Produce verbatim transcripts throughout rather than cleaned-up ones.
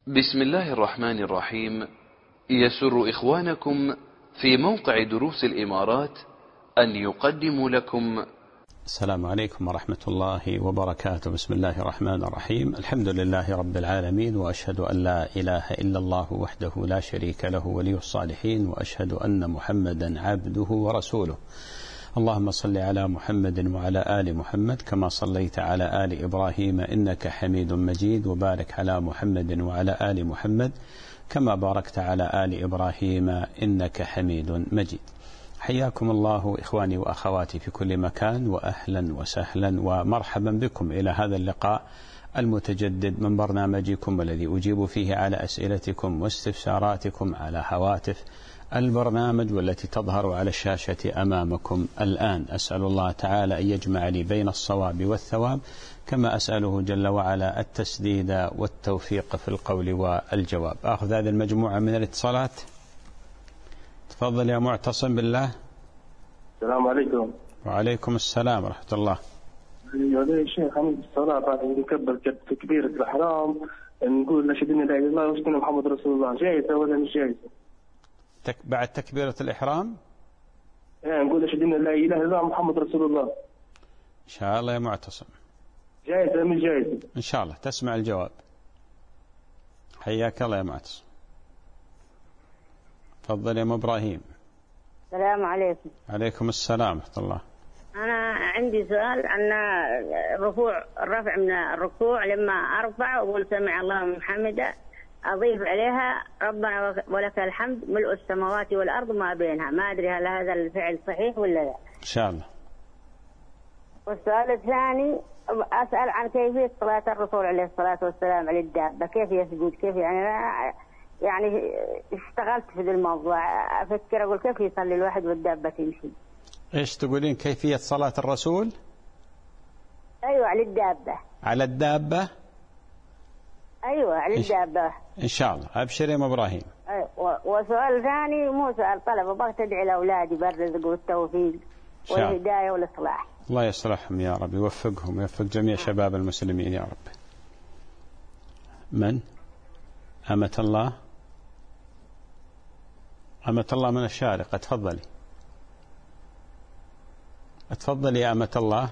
بسم الله الرحمن الرحيم. يسر إخوانكم في موقع دروس الإمارات أن يقدموا لكم. السلام عليكم ورحمة الله وبركاته. بسم الله الرحمن الرحيم. الحمد لله رب العالمين، وأشهد أن لا إله إلا الله وحده لا شريك له ولي الصالحين، وأشهد أن محمدا عبده ورسوله. اللهم صل على محمد وعلى آل محمد كما صليت على آل إبراهيم إنك حميد مجيد، وبارك على محمد وعلى آل محمد كما باركت على آل إبراهيم إنك حميد مجيد. حياكم الله إخواني وأخواتي في كل مكان، وأهلا وسهلا ومرحبا بكم إلى هذا اللقاء المتجدد من برنامجكم الذي أجيب فيه على أسئلتكم واستفساراتكم على هواتف البرنامج والتي تظهر على الشاشة أمامكم الآن. أسأل الله تعالى أن يجمع لي بين الصواب والثواب، كما أسأله جل وعلا التسديد والتوفيق في القول والجواب. أخذ هذه المجموعة من الاتصالات. تفضل يا معتصم بالله. السلام عليكم. وعليكم السلام ورحمة الله. يا شيخ عند الصلاة بعد نكبر تكبيرة الإحرام نقول نشهد أن لا إله إلا الله وأشهد أن محمد رسول الله، جائزة ولا مش جائزة؟ تك بعد تكبيرة الإحرام يعني نقول أشهد أن لا إله إلا الله محمد رسول الله إن شاء الله يا معتصم. جائزة مش جائزة؟ إن شاء الله تسمع الجواب. حياك الله يا معتصم. تفضل يا أم إبراهيم. السلام عليكم. عليكم السلام ورحمة الله. أنا عندي سؤال عن الرفوع، الرفع من الركوع لما أرفع وأقول سمع الله من حمده أضيف عليها ربنا ولك الحمد ملء السماوات والأرض ما بينها، ما أدري هل هذا الفعل صحيح ولا لا؟ إن شاء الله. والسؤال الثاني أسأل عن كيفية صلاة الرسول عليه الصلاة والسلام على الدابة، كيف يسجد، كيف يعني يعني اشتغلت في ذا الموضوع، أفكر أقول كيف يصلي الواحد والدابة تمشي. إيش تقولين كيفية صلاة الرسول؟ أيوة على الدابة. على الدابة؟ أيوة على الدابة. إن شاء الله. أبشر يا إبراهيم. أيوة. وسؤال ثاني مو سؤال طلب، أبغى تدعي لأولادي بالرزق والتوفيق والهداية والإصلاح. الله يصلحهم يا رب، يوفقهم ويوفق جميع شباب المسلمين يا رب. من؟ أمة الله. أمة الله من الشارقة، تفضلي. تفضلي يا أمة الله.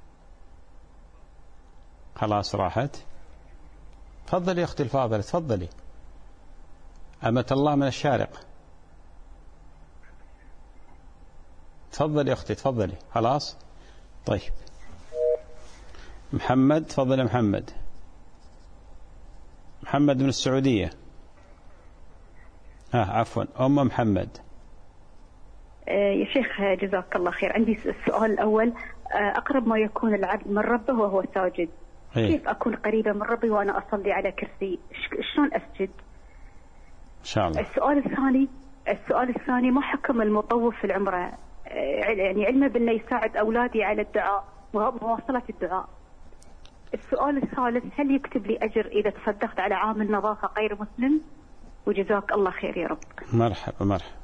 خلاص راحت. تفضلي يا أختي الفاضلة، تفضلي. أمة الله من الشارقة. تفضلي يا أختي، تفضلي. خلاص طيب. محمد، تفضل يا محمد. محمد من السعودية. ها عفوا أم محمد. يا شيخ جزاك الله خير، عندي السؤال الأول، أقرب ما يكون العبد من ربه وهو ساجد، إيه؟ كيف أكون قريبة من ربي وأنا أصلي على كرسي؟ شلون أسجد؟ إن شاء الله. السؤال الثاني السؤال الثاني ما حكم المطوف في العمرة؟ يعني علمه بأنه يساعد أولادي على الدعاء ومواصلة الدعاء. السؤال الثالث، هل يكتب لي أجر إذا تصدقت على عامل نظافة غير مسلم؟ وجزاك الله خير يا رب. مرحبا مرحبا.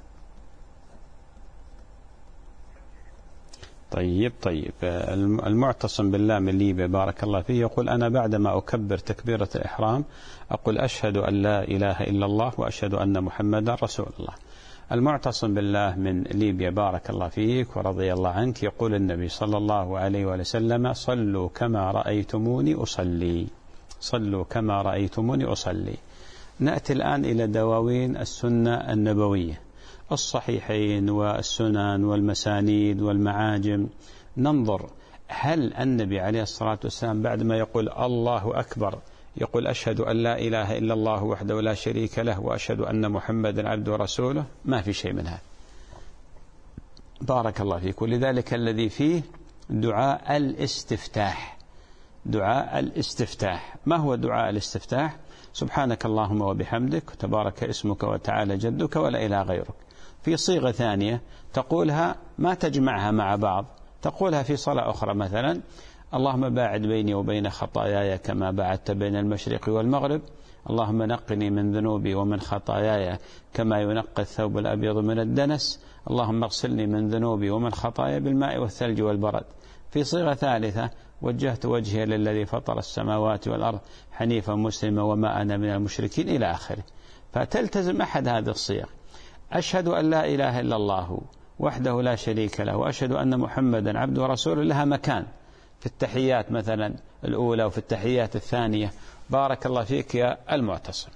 طيب طيب. المعتصم بالله من ليبيا بارك الله فيه يقول أنا بعدما أكبر تكبيرة الإحرام أقول أشهد أن لا إله إلا الله وأشهد أن محمدا رسول الله. المعتصم بالله من ليبيا بارك الله فيك ورضي الله عنك يقول النبي صلى الله عليه وسلم صلوا كما رأيتموني أصلي، صلوا كما رأيتموني أصلي. نأتي الآن إلى دواوين السنة النبوية، الصحيحين والسنن والمسانيد والمعاجم، ننظر هل النبي عليه الصلاة والسلام بعدما يقول الله أكبر يقول أشهد أن لا إله إلا الله وحده لا شريك له وأشهد أن محمدا عبده ورسوله؟ ما في شيء من هذا بارك الله فيك. ولذلك الذي فيه دعاء الاستفتاح، دعاء الاستفتاح. ما هو دعاء الاستفتاح؟ سبحانك اللهم وبحمدك وتبارك اسمك وتعالى جدك ولا إله غيرك. في صيغة ثانية تقولها ما تجمعها مع بعض، تقولها في صلاة أخرى مثلا اللهم باعد بيني وبين خطاياي كما باعدت بين المشرق والمغرب، اللهم نقني من ذنوبي ومن خطاياي كما ينقى الثوب الأبيض من الدنس، اللهم اغسلني من ذنوبي ومن خطاياي بالماء والثلج والبرد. في صيغة ثالثة وجهت وجهي للذي فطر السماوات والأرض حنيفا مسلما وما أنا من المشركين إلى آخره. فتلتزم أحد هذه الصيغ. أشهد أن لا إله إلا الله وحده لا شريك له وأشهد أن محمدا عبده ورسوله لها مكان في التحيات مثلا الأولى وفي التحيات الثانية. بارك الله فيك يا المعتصم.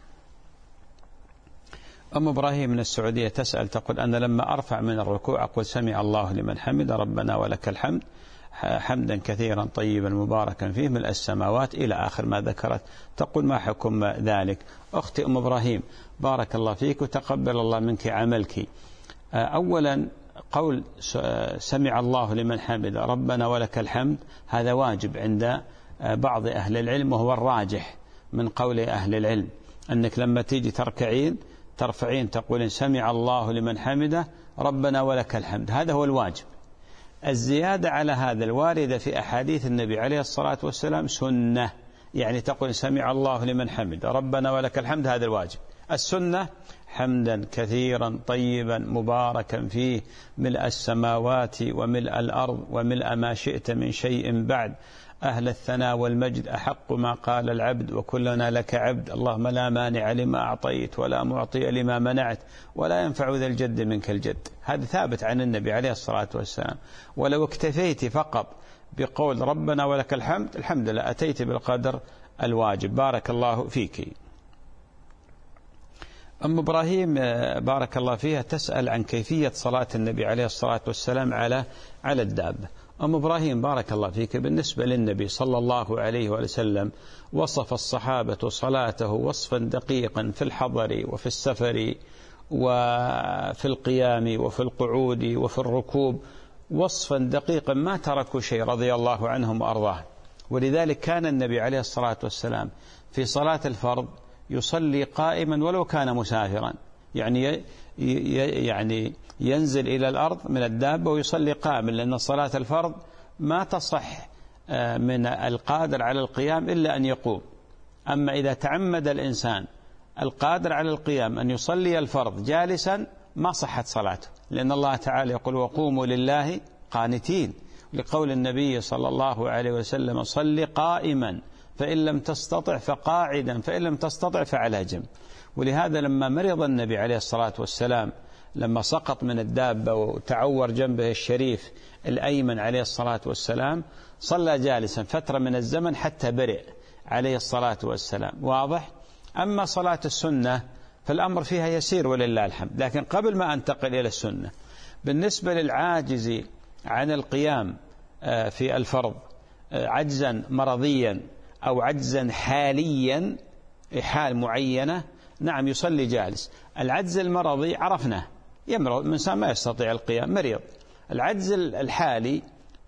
أم إبراهيم من السعودية تسأل تقول أنا لما أرفع من الركوع أقول سمع الله لمن حمد ربنا ولك الحمد حمدا كثيرا طيبا مباركا فيه ملء السماوات إلى آخر ما ذكرت. تقول ما حكم ذلك؟ أختي أم إبراهيم بارك الله فيك وتقبل الله منك عملك. أولا قول سمع الله لمن حمد ربنا ولك الحمد هذا واجب عند بعض أهل العلم وهو الراجح من قول أهل العلم، أنك لما تيجي تركعين ترفعين تقولين سمع الله لمن حمده ربنا ولك الحمد، هذا هو الواجب. الزيادة على هذا الواردة في أحاديث النبي عليه الصلاة والسلام سنة، يعني تقول سمع الله لمن حمد ربنا ولك الحمد هذا الواجب. السنة حمدا كثيرا طيبا مباركا فيه ملء السماوات وملء الأرض وملء ما شئت من شيء بعد أهل الثناء والمجد أحق ما قال العبد وكلنا لك عبد اللهم لا مانع لما أعطيت ولا معطي لما منعت ولا ينفع ذا الجد منك الجد. هذا ثابت عن النبي عليه الصلاة والسلام. ولو اكتفيت فقط بقول ربنا ولك الحمد الحمد لله أتيت بالقدر الواجب. بارك الله فيك. أم إبراهيم بارك الله فيها تسأل عن كيفية صلاة النبي عليه الصلاة والسلام على على الدابة. أم إبراهيم بارك الله فيك بالنسبة للنبي صلى الله عليه وسلم وصف الصحابة صلاته وصفا دقيقا في الحضر وفي السفر وفي القيام وفي القعود وفي الركوب وصفا دقيقا ما تركوا شيء رضي الله عنهم وأرضاهم. ولذلك كان النبي عليه الصلاة والسلام في صلاة الفرض يصلي قائما ولو كان مسافرا، يعني يعني ينزل إلى الأرض من الدابة ويصلي قائما، لأن صلاة الفرض ما تصح من القادر على القيام إلا أن يقوم. أما إذا تعمد الإنسان القادر على القيام أن يصلي الفرض جالسا ما صحت صلاته، لأن الله تعالى يقول وقوموا لله قانتين، لقول النبي صلى الله عليه وسلم صل قائما فإن لم تستطع فقاعدا فإن لم تستطع فعلى جنب. ولهذا لما مرض النبي عليه الصلاة والسلام لما سقط من الدابة وتعور جنبه الشريف الأيمن عليه الصلاة والسلام صلى جالسا فترة من الزمن حتى برئ عليه الصلاة والسلام. واضح؟ أما صلاة السنة فالأمر فيها يسير ولله الحمد. لكن قبل ما أنتقل إلى السنة بالنسبة للعاجز عن القيام في الفرض عجزا مرضيا أو عجزا حاليا حال معينة نعم يصلي جالس. العجز المرضي عرفناه يمرض الإنسان ما يستطيع القيام مريض. العجز الحالي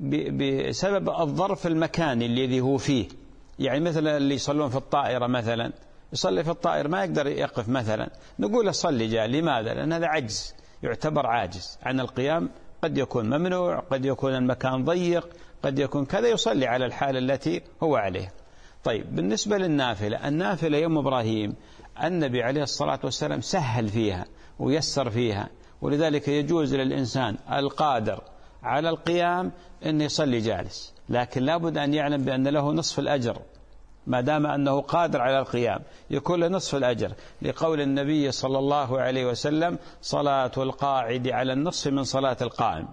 بسبب الظرف المكاني الذي هو فيه، يعني مثلا اللي يصلون في الطائرة مثلا يصلي في الطائرة ما يقدر يقف مثلا نقول صلي جالس. لماذا؟ لأن هذا عجز يعتبر عاجز عن القيام، قد يكون ممنوع قد يكون المكان ضيق قد يكون كذا يصلي على الحال التي هو عليه. طيب بالنسبة للنافلة، النافلة يوم إبراهيم النبي عليه الصلاة والسلام سهل فيها ويسر فيها، ولذلك يجوز للإنسان القادر على القيام أن يصلي جالس، لكن لابد أن يعلم بأن له نصف الأجر ما دام أنه قادر على القيام يكون له نصف الأجر، لقول النبي صلى الله عليه وسلم صلاة القاعد على النصف من صلاة القائم.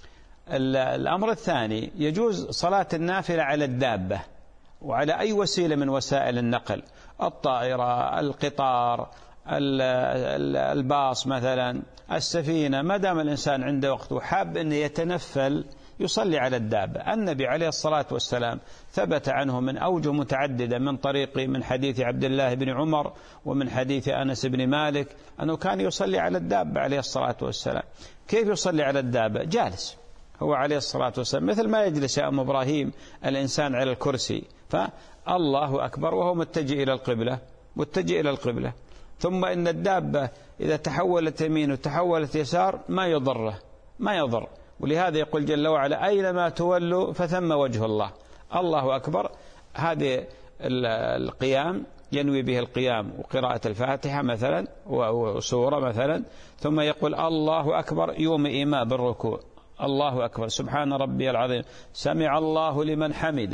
الأمر الثاني يجوز صلاة النافلة على الدابة وعلى أي وسيلة من وسائل النقل، الطائرة القطار الباص مثلا السفينة، ما دام الإنسان عنده وقت وحاب أن يتنفل يصلي على الدابة. النبي عليه الصلاة والسلام ثبت عنه من أوجه متعددة من طريق من حديث عبد الله بن عمر ومن حديث أنس بن مالك أنه كان يصلي على الدابة عليه الصلاة والسلام. كيف يصلي على الدابة؟ جالس هو عليه الصلاة والسلام مثل ما يجلس يا أم إبراهيم الإنسان على الكرسي، فالله أكبر وهو متجه إلى القبلة متجه إلى القبلة. ثم إن الدابة إذا تحولت يمين وتحولت يسار ما يضره ما يضر، ولهذا يقول جل وعلا أينما تولوا فثم وجه الله. الله أكبر هذه القيام ينوي به القيام وقراءة الفاتحة مثلا وسورة مثلا، ثم يقول الله أكبر يوم إيماء بالركوع الله أكبر سبحان ربي العظيم سمع الله لمن حمده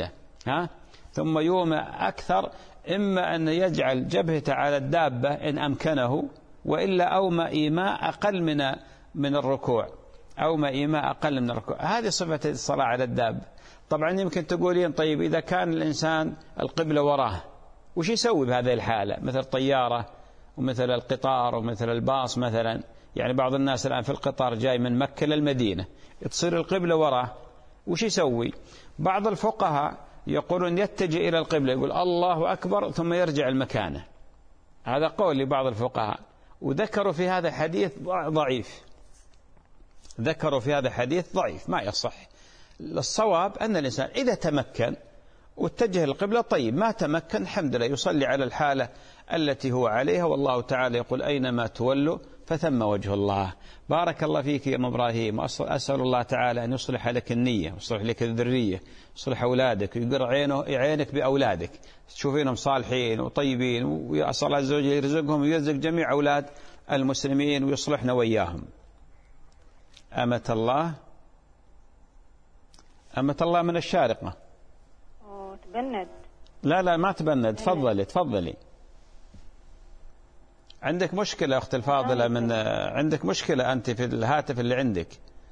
ها ثم يومع أكثر، إما أن يجعل جبهته على الدابة إن أمكنه، وإلا أومى إيماء أقل من من الركوع، أومى إيماء أقل من الركوع. هذه صفة الصلاة على الدابة. طبعا يمكن تقولين طيب إذا كان الإنسان القبلة وراه وش يسوي بهذه الحالة؟ مثل الطيارة ومثل القطار ومثل الباص مثلا، يعني بعض الناس الآن في القطار جاي من مكة للمدينة تصير القبلة وراه، وش يسوي؟ بعض الفقهاء يقولون يتجه إلى القبلة، يقول الله أكبر ثم يرجع المكانه. هذا قول لبعض الفقهاء، وذكروا في هذا حديث ضعيف، ذكروا في هذا حديث ضعيف ما يصح. الصواب أن الإنسان إذا تمكن واتجه القبلة طيب، ما تمكن الحمد لله يصلي على الحالة التي هو عليها، والله تعالى يقول أينما تولوا فثم وجه الله. بارك الله فيك يا أم إبراهيم، أسأل الله تعالى أن يصلح لك النية ويصلح لك الذرية، يصلح أولادك ويقر عينه عينك بأولادك تشوفينهم صالحين وطيبين، ويسأل الله عز وجل يرزقهم ويرزق جميع أولاد المسلمين ويصلحنا وإياهم. أمة الله، أمة الله من الشارقة. أوه تبند. لا لا ما تبند، تفضلي تفضلي. عندك مشكلة أخت الفاضلة، من عندك مشكلة أنت في الهاتف اللي عندك.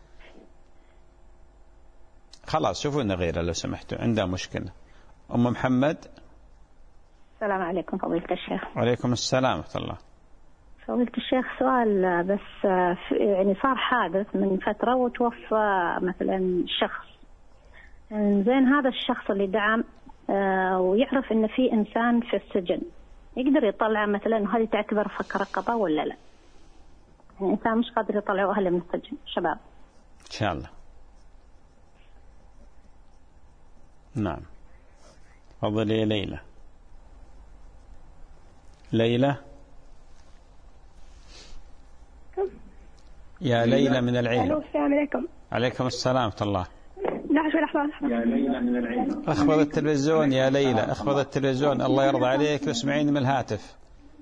خلاص شوفوا لنا غيره لو سمحتوا، عندها مشكلة. أم محمد. السلام عليكم فضيلة الشيخ. وعليكم السلام ورحمة الله. فضيلة الشيخ سؤال بس، يعني صار حادث من فترة وتوفى مثلا شخص، زين هذا الشخص اللي دعم ويعرف إن في إنسان في السجن، يقدر يطلع مثلا، هذه تعتبر فك رقبة ولا لا؟ يعني إنسان مش قادر يطلعوا أهله من السجن شباب. إن شاء الله. نعم. تفضلي يا ليلى. ليلى. يا ليلى من العين. السلام عليكم. عليكم السلام ورحمة الله. لحظة لحظة. يا ليلى من العين. اخفض التلفزيون يا ليلى، اخفض التلفزيون الله يرضى عليك واسمعيني من الهاتف.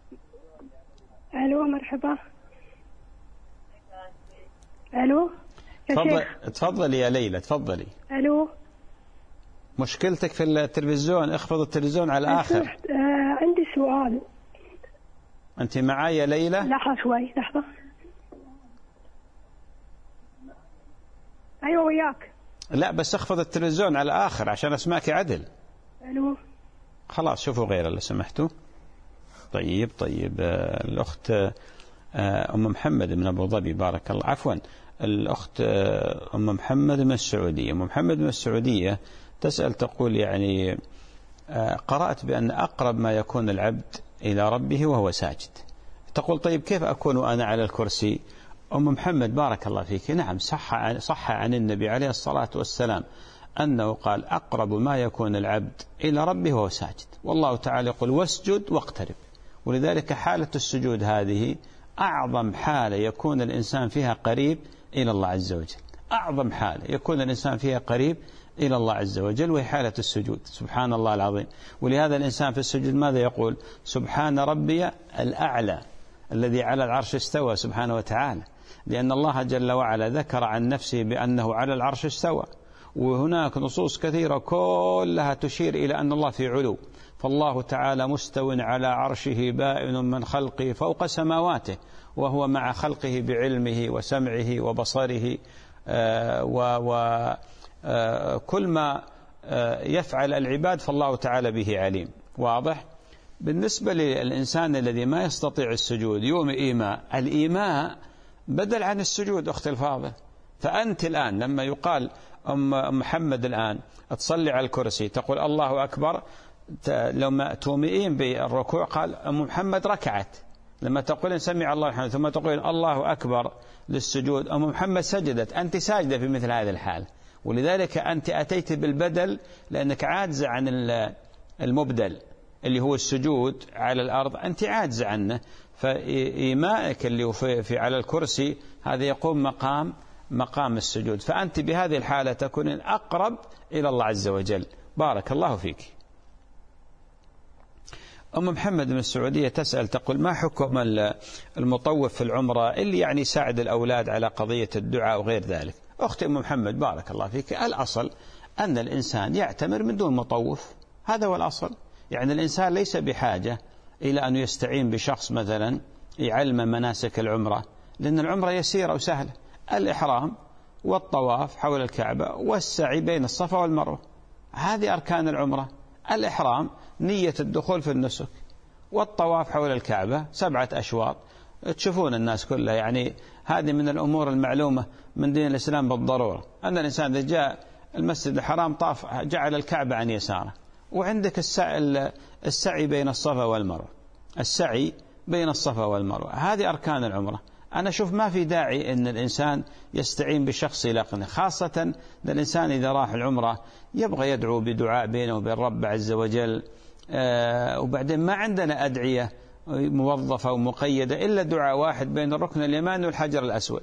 الو مرحبا. الو تفضل تفضلي يا ليلى تفضلي. الو مشكلتك في التلفزيون، اخفض التلفزيون على الاخر. آه عندي سؤال. انت معي يا ليلى؟ لحظة شوي لحظة. ايوه وياك. لا بس اخفض التلفزيون على الآخر عشان أسمعك عدل. ألو. خلاص شوفوا غيره لو سمحتوا. طيب طيب الأخت أم محمد من أبو ظبي، بارك الله. عفوا الأخت أم محمد من السعودية. أم محمد من السعودية تسأل تقول يعني قرأت بأن أقرب ما يكون العبد إلى ربه وهو ساجد. تقول طيب كيف أكون أنا على الكرسي؟ أم محمد بارك الله فيك، نعم صح عن, صح عن النبي عليه الصلاة والسلام أنه قال أقرب ما يكون العبد إلى ربه وهو ساجد، والله تعالى يقول واسجد واقترب. ولذلك حالة السجود هذه أعظم حالة يكون الإنسان فيها قريب إلى الله عز وجل، أعظم حالة يكون الإنسان فيها قريب إلى الله عز وجل وهي حالة السجود. سبحان الله العظيم. ولهذا الإنسان في السجود ماذا يقول؟ سبحان ربي الأعلى الذي على العرش استوى سبحانه وتعالى، لأن الله جل وعلا ذكر عن نفسه بأنه على العرش استوى، وهناك نصوص كثيرة كلها تشير إلى أن الله في علو، فالله تعالى مستو على عرشه بائن من خلقه فوق سماواته، وهو مع خلقه بعلمه وسمعه وبصره وكل ما يفعل العباد فالله تعالى به عليم. واضح؟ بالنسبة للإنسان الذي ما يستطيع السجود يوم إيماء، الإيماء بدل عن السجود أخت الفاضل. فأنت الآن لما يقال أم محمد الآن تصلي على الكرسي تقول الله أكبر، لما تومئين بالركوع قال أم محمد ركعت، لما تقول سمع الله الحمد ثم تقول الله أكبر للسجود أم محمد سجدت، أنت ساجدة في مثل هذه الحال. ولذلك أنت أتيت بالبدل لأنك عاجزة عن المبدل اللي هو السجود على الأرض، أنت عاجزة عنه، فإيمائك اللي هو في, في على الكرسي هذا يقوم مقام مقام السجود، فأنت بهذه الحالة تكون أقرب إلى الله عز وجل. بارك الله فيك. أم محمد من السعودية تسأل تقول ما حكم المطوف في العمرة اللي يعني يساعد الأولاد على قضية الدعاء وغير ذلك؟ أختي أم محمد بارك الله فيك، الأصل أن الإنسان يعتمر من دون مطوف، هذا هو الأصل. يعني الإنسان ليس بحاجة إلى أن يستعين بشخص مثلا يعلم مناسك العمرة، لأن العمرة يسيرة وسهلة، الإحرام والطواف حول الكعبة والسعي بين الصفا والمروة، هذه أركان العمرة. الإحرام نية الدخول في النسك، والطواف حول الكعبة سبعة أشواط، تشوفون الناس كلها، يعني هذه من الأمور المعلومة من دين الإسلام بالضرورة، أن الإنسان إذا جاء المسجد الحرام طاف جعل الكعبة عن يساره. وعندك السعي, السعي بين الصفا والمروة، السعي بين الصفا والمروة، هذه أركان العمرة. أنا أشوف ما في داعي أن الإنسان يستعين بشخص يلقنه، خاصة أن الإنسان إذا راح العمرة يبغى يدعو بدعاء بينه وبين رب عز وجل. آه وبعدين ما عندنا أدعية موظفة ومقيدة إلا دعاء واحد بين الركن اليماني والحجر الأسود،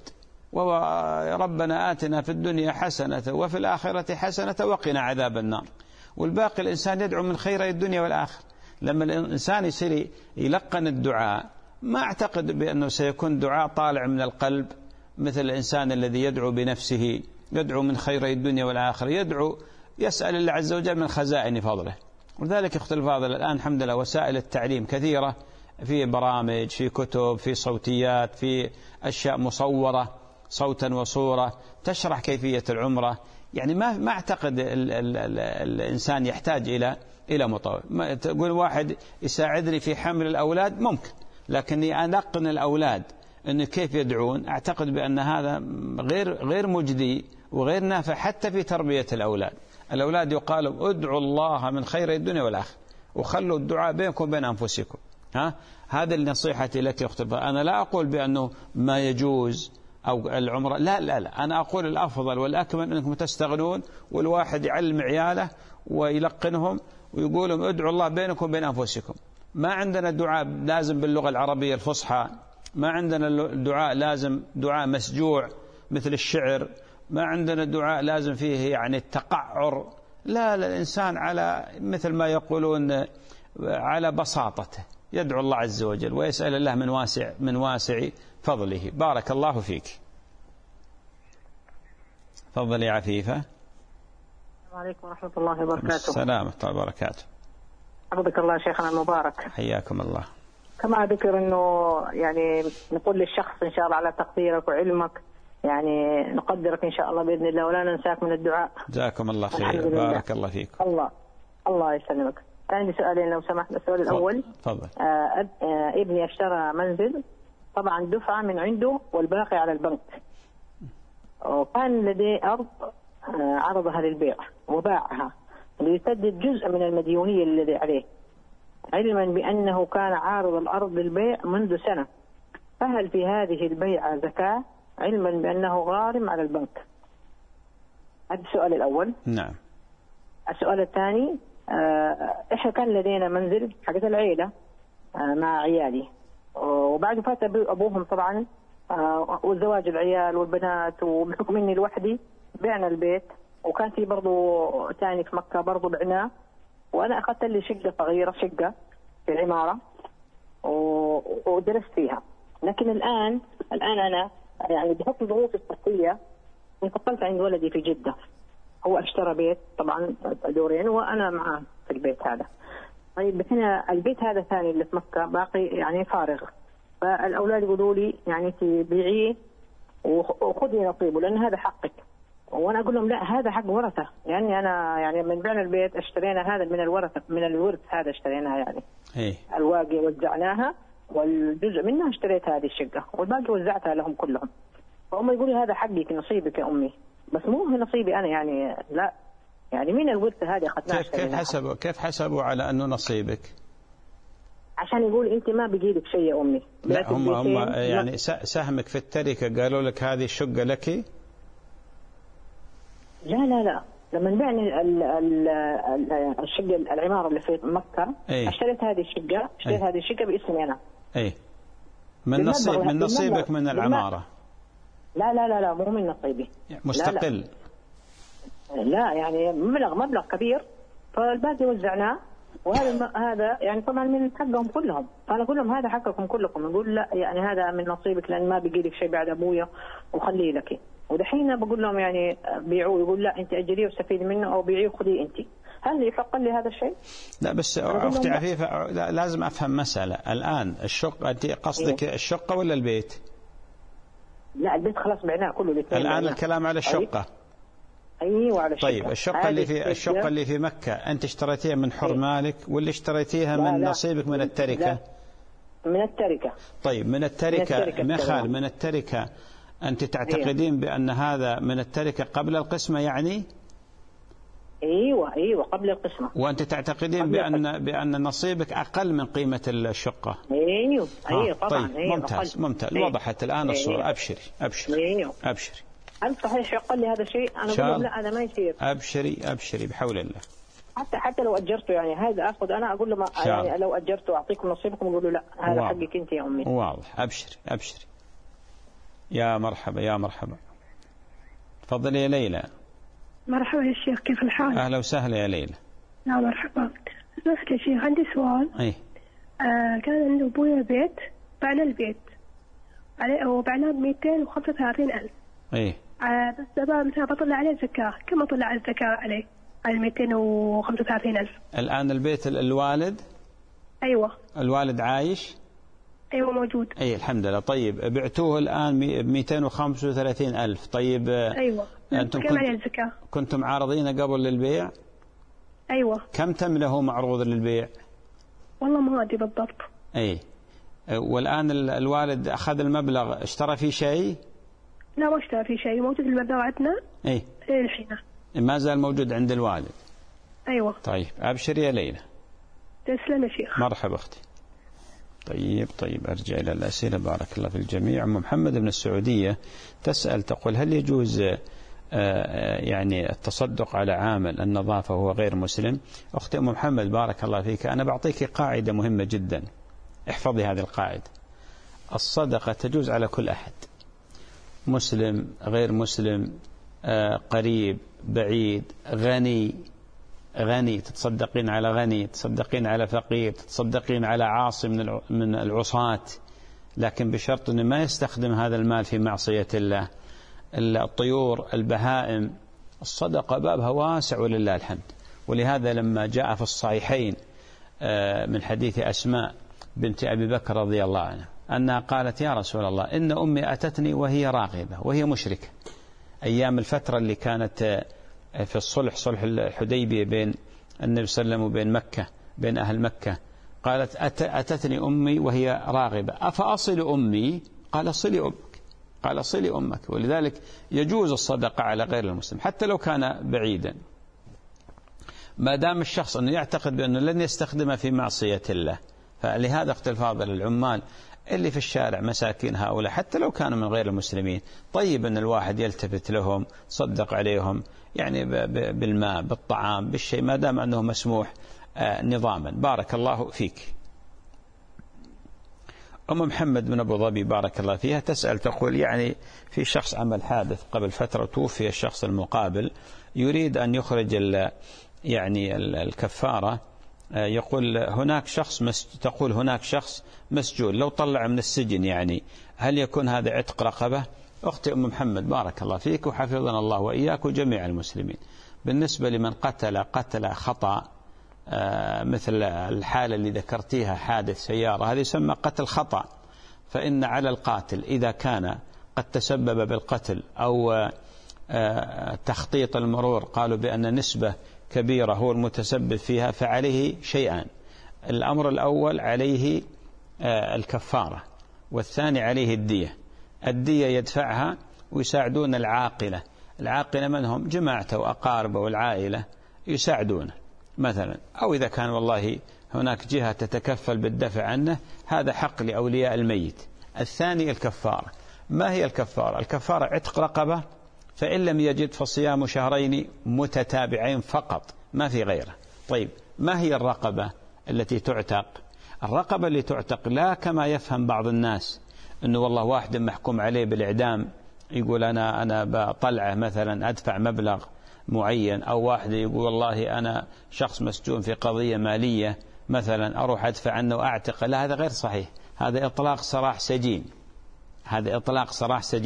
وربنا آتنا في الدنيا حسنة وفي الآخرة حسنة وقنا عذاب النار، والباقي الإنسان يدعو من خير الدنيا والآخرة. لما الإنسان يصير يلقن الدعاء ما أعتقد بأنه سيكون دعاء طالع من القلب مثل الإنسان الذي يدعو بنفسه، يدعو من خير الدنيا والآخرة، يدعو يسأل الله عز وجل من خزائن فضله. ولذلك أخت الفاضل الآن الحمد لله وسائل التعليم كثيرة، في برامج، في كتب، في صوتيات، في أشياء مصورة صوتا وصورة تشرح كيفية العمرة. يعني ما ما أعتقد ال ال ال الإنسان يحتاج إلى إلى مطوع. تقول واحد يساعدني في حمل الأولاد ممكن، لكني أنقن الأولاد أن كيف يدعون، أعتقد بأن هذا غير غير مجدي وغير نافع حتى في تربية الأولاد. الأولاد يقال ادعوا الله من خير الدنيا والآخرة، وخلوا الدعاء بينكم وبين أنفسكم. ها هذا النصيحة لك يا أخت. أنا لا أقول بأنه ما يجوز أو العمرة، لا لا لا، أنا أقول الأفضل والأكمل أنكم تستغنون، والواحد يعلم عياله ويلقنهم ويقولهم ادعوا الله بينكم وبين أنفسكم. ما عندنا دعاء لازم باللغة العربية الفصحى، ما عندنا دعاء لازم دعاء مسجوع مثل الشعر، ما عندنا دعاء لازم فيه يعني التقعر، لا لا، الإنسان على مثل ما يقولون على بساطته يدعو الله عز وجل ويسأل الله من واسع من واسع فضله. بارك الله فيك. تفضل يا عفيفة. السلام عليكم ورحمة الله وبركاته. السلام ورحمة الله وبركاته. حفظك الله شيخنا المبارك. حياكم الله. كما ذكر أنه يعني نقول للشخص إن شاء الله على تقديرك وعلمك، يعني نقدرك إن شاء الله بإذن الله ولا ننساك من الدعاء. جزاكم الله خير. بارك الله فيكم. الله الله يسلمك. عندي سؤالين لو سمحت. السؤال الأول، تفضل. آه آه ابني اشترى منزل طبعا دفعة من عنده والباقي على البنك، وكان لديه أرض آه عرضها للبيع وباعها ليسدد جزء من المديونية الذي عليه، علما بأنه كان عارض الأرض للبيع منذ سنة، فهل في هذه البيعة زكاة علما بأنه غارم على البنك؟ هذا السؤال الأول. نعم. السؤال الثاني، إحنا كان لدينا منزل حقت العيلة مع عيالي، وبعد فات أبوهم طبعا وزواج العيال والبنات، وبحكم إني لوحدي بعنا البيت، وكان في برضو ثاني في مكة برضو بعناه، وأنا أخذت لي شقة صغيرة، شقة في العمارة ودرست فيها. لكن الآن الآن أنا يعني بحكم ظروفي الصحية انتقلت عند ولدي في جدة، هو اشترى بيت طبعا دورين وأنا معاه في البيت هذا. طيب هنا البيت هذا الثاني اللي في مكة باقي يعني فارغ، فالأولاد يقولوا لي يعني تبيعيه وخذي نصيبه لأن هذا حقك، وأنا أقول لهم لا، هذا حق ورثة، يعني أنا يعني من بعنا البيت اشترينا هذا من الورثة، من الورث هذا اشتريناها، يعني إيه؟ الواقي وزعناها والجزء منها اشتريت هذه الشقة والباقي وزعتها لهم كلهم. فهم يقولوا هذا حقك نصيبك يا أمي، بس مو هو نصيبي أنا، يعني لا، يعني من الورثة هذه أخذناها. كيف كيف حسبوا كيف حسبوا على أنه نصيبك؟ عشان يقول أنت ما بقيلك شيء يا أمي. لا، هم هم يعني سهمك في التركة قالوا لك هذه الشقة لك؟ لا لا لا، لما بعني الشقة العمارة اللي في مكة، أيه؟ اشتريت هذه الشقة اشتريت أيه؟ هذه الشقة باسمي أنا. أي من نصيب من نصيبك من العمارة؟ لا لا لا لا، مو من نصيبي، مستقل. لا, لا. لا يعني مبلغ مبلغ كبير، فالباقي وزعناه، وهذا هذا يعني طبعا من حقهم كلهم، فأنا أقول لهم هذا حقكم كلكم. نقول لا، يعني هذا من نصيبك لأن ما بقي لك شيء بعد أبويا وخليه لك. ودحين بقول لهم يعني بيعوه، يقول لا أنت أجريه واستفيد منه، أو بيعيه وخذيه أنت. هل يحق لي هذا الشيء؟ لا بس أختي عفيفة لازم أفهم مسألة الآن. الشقة أنت قصدك إيه؟ الشقة ولا البيت؟ لا البيت خلاص بعناه كله. الآن بعناه. الكلام على الشقة. أيوة على الشقة. طيب الشقة اللي في الشقة اللي في مكة أنت اشتريتيها من حر إيه؟ مالك ولا اشتريتيها من لا نصيبك من التركة؟ لا من التركة. طيب من التركة مخال من التركة أنت تعتقدين إيه؟ بأن هذا من التركة قبل القسمة يعني؟ ايوه ايوه قبل القسمه. وانت تعتقدين بان بان نصيبك اقل من قيمه الشقه؟ ايوه ايوه طبعا. طيب أيوه ممتاز أقل. ممتاز أيوه. وضحت الان الصوره. أيوه. ابشري ابشري أيوه. ابشري. هل صحيح يقل لي هذا الشيء؟ انا اقول لا هذا ما يصير. ابشري ابشري بحول الله. حتى حتى لو اجرته يعني هذا اخذ انا اقول له ما يعني لو اجرته اعطيكم نصيبكم، اقول له لا هذا واضح. حقك انت يا امي. واضح. ابشري ابشري. يا مرحبا يا مرحبا. تفضلي يا ليلى. مرحبا يا شيخ، كيف الحال؟ أهلا وسهلا يا ليلى. لا مرحبا. سمحت يا شيخ عندي سؤال. أي. آه كان عند أبويا بيت، بعنا البيت عليه وبعناه بمئتين وخمسة وثلاثين ألف. أي. آه بس مثلا بطلع عليه زكاة، كم أطلع الزكاة عليه؟ على مئتين وخمسة وثلاثين ألف. الآن البيت الوالد؟ أيوة. الوالد عايش؟ أيوة موجود. أي الحمد لله. طيب بعتوه الآن بمئتين وخمسة وثلاثين ألف. طيب. أيوة. أنتم كم عليه الزكاة؟ كنتم عارضين قبل للبيع؟ أيوة. كم تم له معروض للبيع؟ والله ما أدري بالضبط. أي. والآن الوالد أخذ المبلغ، اشترى فيه شيء؟ لا ما اشترى فيه شيء، موجود المبلغ عندنا. أي. الحين. ما زال موجود عند الوالد. أيوة. طيب أبشر يا ليلى. تسلم يا شيخ. مرحبا أختي. طيب طيب أرجع إلى الأسئلة. بارك الله في الجميع. أم محمد من السعودية تسأل تقول هل يجوز يعني التصدق على عامل النظافة وهو غير مسلم؟ أختي أم محمد بارك الله فيك، أنا بعطيك قاعدة مهمة جدا، احفظي هذه القاعدة. الصدقة تجوز على كل أحد، مسلم غير مسلم، قريب بعيد، غني غني تتصدقين على غني، تتصدقين على فقير، تتصدقين على عاصي من من العصاة، لكن بشرط أنه ما يستخدم هذا المال في معصية الله. الطيور، البهائم، الصدقة بابها واسع ولله الحمد. ولهذا لما جاء في الصحيحين من حديث أسماء بنت أبي بكر رضي الله عنها أنها قالت يا رسول الله إن أمي أتتني وهي راغبة وهي مشركة، أيام الفترة اللي كانت في الصلح، صلح الحديبية بين النبي صلى الله عليه وسلم وبين مكة، بين أهل مكة. قالت أتتني أمي وهي راغبة أفأصل أمي؟ قال صلي أمك، قال صلي أمك. ولذلك يجوز الصدقة على غير المسلم حتى لو كان بعيدا، ما دام الشخص أنه يعتقد بأنه لن يستخدمها في معصية الله. فلهذا اختي الفاضل العمال اللي في الشارع مساكين هؤلاء حتى لو كانوا من غير المسلمين، طيب أن الواحد يلتفت لهم، صدق عليهم يعني بالماء، بالطعام، بالشيء، ما دام أنه مسموح نظاما. بارك الله فيك. أم محمد من أبو ظبي بارك الله فيها تسأل تقول يعني في شخص عمل حادث قبل فترة، توفي الشخص المقابل، يريد أن يخرج يعني الكفارة، يقول هناك شخص تقول هناك شخص مسجون، لو طلع من السجن يعني هل يكون هذا عتق رقبة؟ أختي أم محمد بارك الله فيك وحفظنا الله وإياك وجميع المسلمين. بالنسبة لمن قتل قتل خطأ مثل الحالة اللي ذكرتيها حادث سيارة، هذا يسمى قتل خطأ، فإن على القاتل إذا كان قد تسبب بالقتل أو تخطيط المرور، قالوا بأن نسبة كبيرة هو المتسبب فيها، فعليه شيئان. الأمر الأول عليه الكفارة، والثاني عليه الدية. الدية يدفعها ويساعدون العاقلة. العاقلة من هم؟ جماعته وأقاربه والعائلة يساعدونه مثلا، أو إذا كان والله هناك جهة تتكفل بالدفع عنه، هذا حق لأولياء الميت. الثاني الكفارة. ما هي الكفارة؟ الكفارة عتق رقبة، فإن لم يجد فصيام شهرين متتابعين فقط، ما في غيره. طيب ما هي الرقبة التي تعتق؟ الرقبة اللي تعتق لا كما يفهم بعض الناس أنه والله واحد محكوم عليه بالإعدام يقول أنا أنا بطلعه مثلا أدفع مبلغ معين، أو واحد يقول والله أنا شخص مسجون في قضية مالية مثلا أروح أدفع عنه وأعتق. لا، هذا غير صحيح، هذا إطلاق سراح سجين، هذا إطلاق سراح سجين.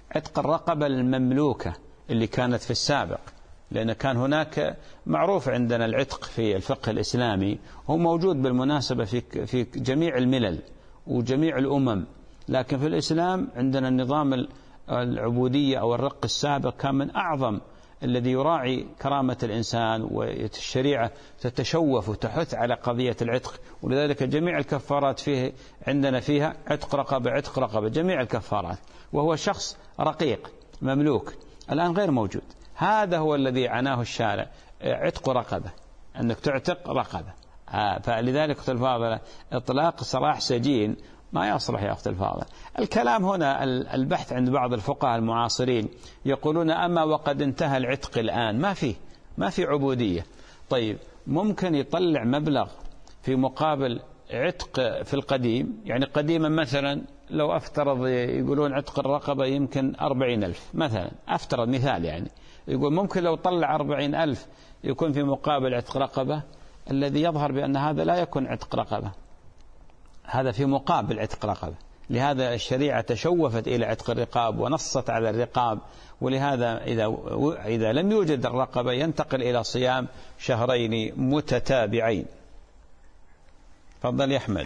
عتق الرقبة المملوكة اللي كانت في السابق، لأن كان هناك معروف عندنا العتق في الفقه الإسلامي، هو موجود بالمناسبة في في جميع الملل وجميع الأمم، لكن في الإسلام عندنا النظام العبودية أو الرق السابق كان من أعظم الذي يراعي كرامة الإنسان، والشريعة تتشوف وتحث على قضية العتق، ولذلك جميع الكفارات فيه عندنا فيها عتق رقبة عتق رقبة جميع الكفارات، وهو شخص رقيق مملوك الآن غير موجود. هذا هو الذي عناه الشارع، عتق رقبة، أنك تعتق رقبة. فلذلك أخت الفاضلة إطلاق سراح سجين ما يصلح يا أخت الفاضلة. الكلام هنا البحث عند بعض الفقهاء المعاصرين يقولون أما وقد انتهى العتق الآن ما في ما في عبودية. طيب ممكن يطلع مبلغ في مقابل عتق في القديم، يعني قديما مثلا لو أفترض يقولون عتق الرقبة يمكن أربعين ألف مثلا، أفترض مثال يعني، يقول ممكن لو طلع أربعين ألف يكون في مقابل عتق رقبة، الذي يظهر بأن هذا لا يكون عتق رقبة، هذا في مقابل عتق رقبة. لهذا الشريعة تشوفت إلى عتق الرقاب ونصت على الرقاب، ولهذا إذا إذا لم يوجد الرقبة ينتقل إلى صيام شهرين متتابعين. تفضل يا أحمد.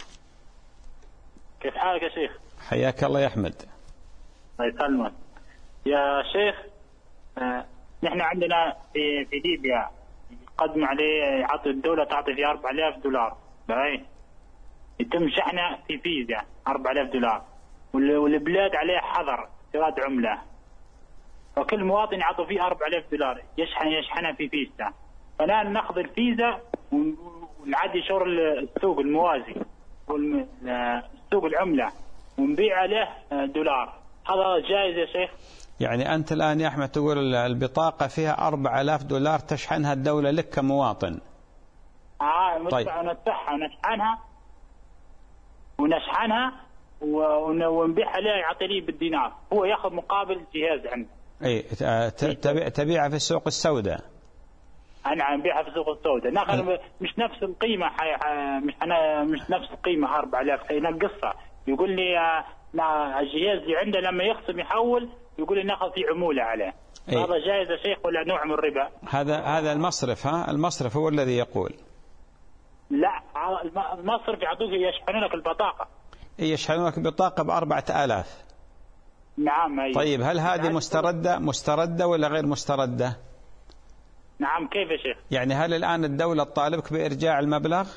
كيف حالك يا شيخ؟ حياك الله يا أحمد. الله يسلمك يا شيخ. آه، نحن عندنا في في ليبيا يقدم عليه يعطي الدولة تعطي فيه أربعة آلاف دولار، باي يتم شحنه في فيزا أربعة آلاف دولار، والبلاد عليه حظر استيراد عملة، وكل مواطن يعطوا فيه أربعة آلاف دولار يشحن يشحنها في فيزا. فالآن ناخذ الفيزا ونعدي شغل السوق الموازي والسوق العملة ونبيع عليه دولار، هذا جائز يا شيخ؟ يعني أنت الآن يا أحمد تقول البطاقة فيها أربعة آلاف دولار تشحنها الدولة لك كمواطن. آه طيب. ندفعها ونشحنها ونشحنها ونبيعها عليه يعطي لي بالدينار، هو ياخذ مقابل جهاز عنده. اي تبيعها في السوق السوداء. انا نبيعها في السوق السوداء، ناخذ مش نفس القيمه، مش انا مش نفس القيمه أربعة آلاف، ينقصها. يقول لي الجهاز اللي عنده لما يخصم يحول يقول لي ناخذ فيه عموله عليه. أي. هذا جائز يا شيخ ولا نوع من الربا؟ هذا هذا المصرف، ها المصرف هو الذي يقول. لا المصرف يعطوك يشحنون لك البطاقه. يشحنون لك البطاقه بأربعة آلاف. نعم. أي. طيب هل هذه مستردة مستردة ولا غير مستردة؟ نعم. كيف يا شيخ؟ يعني هل الآن الدولة تطالبك بإرجاع المبلغ؟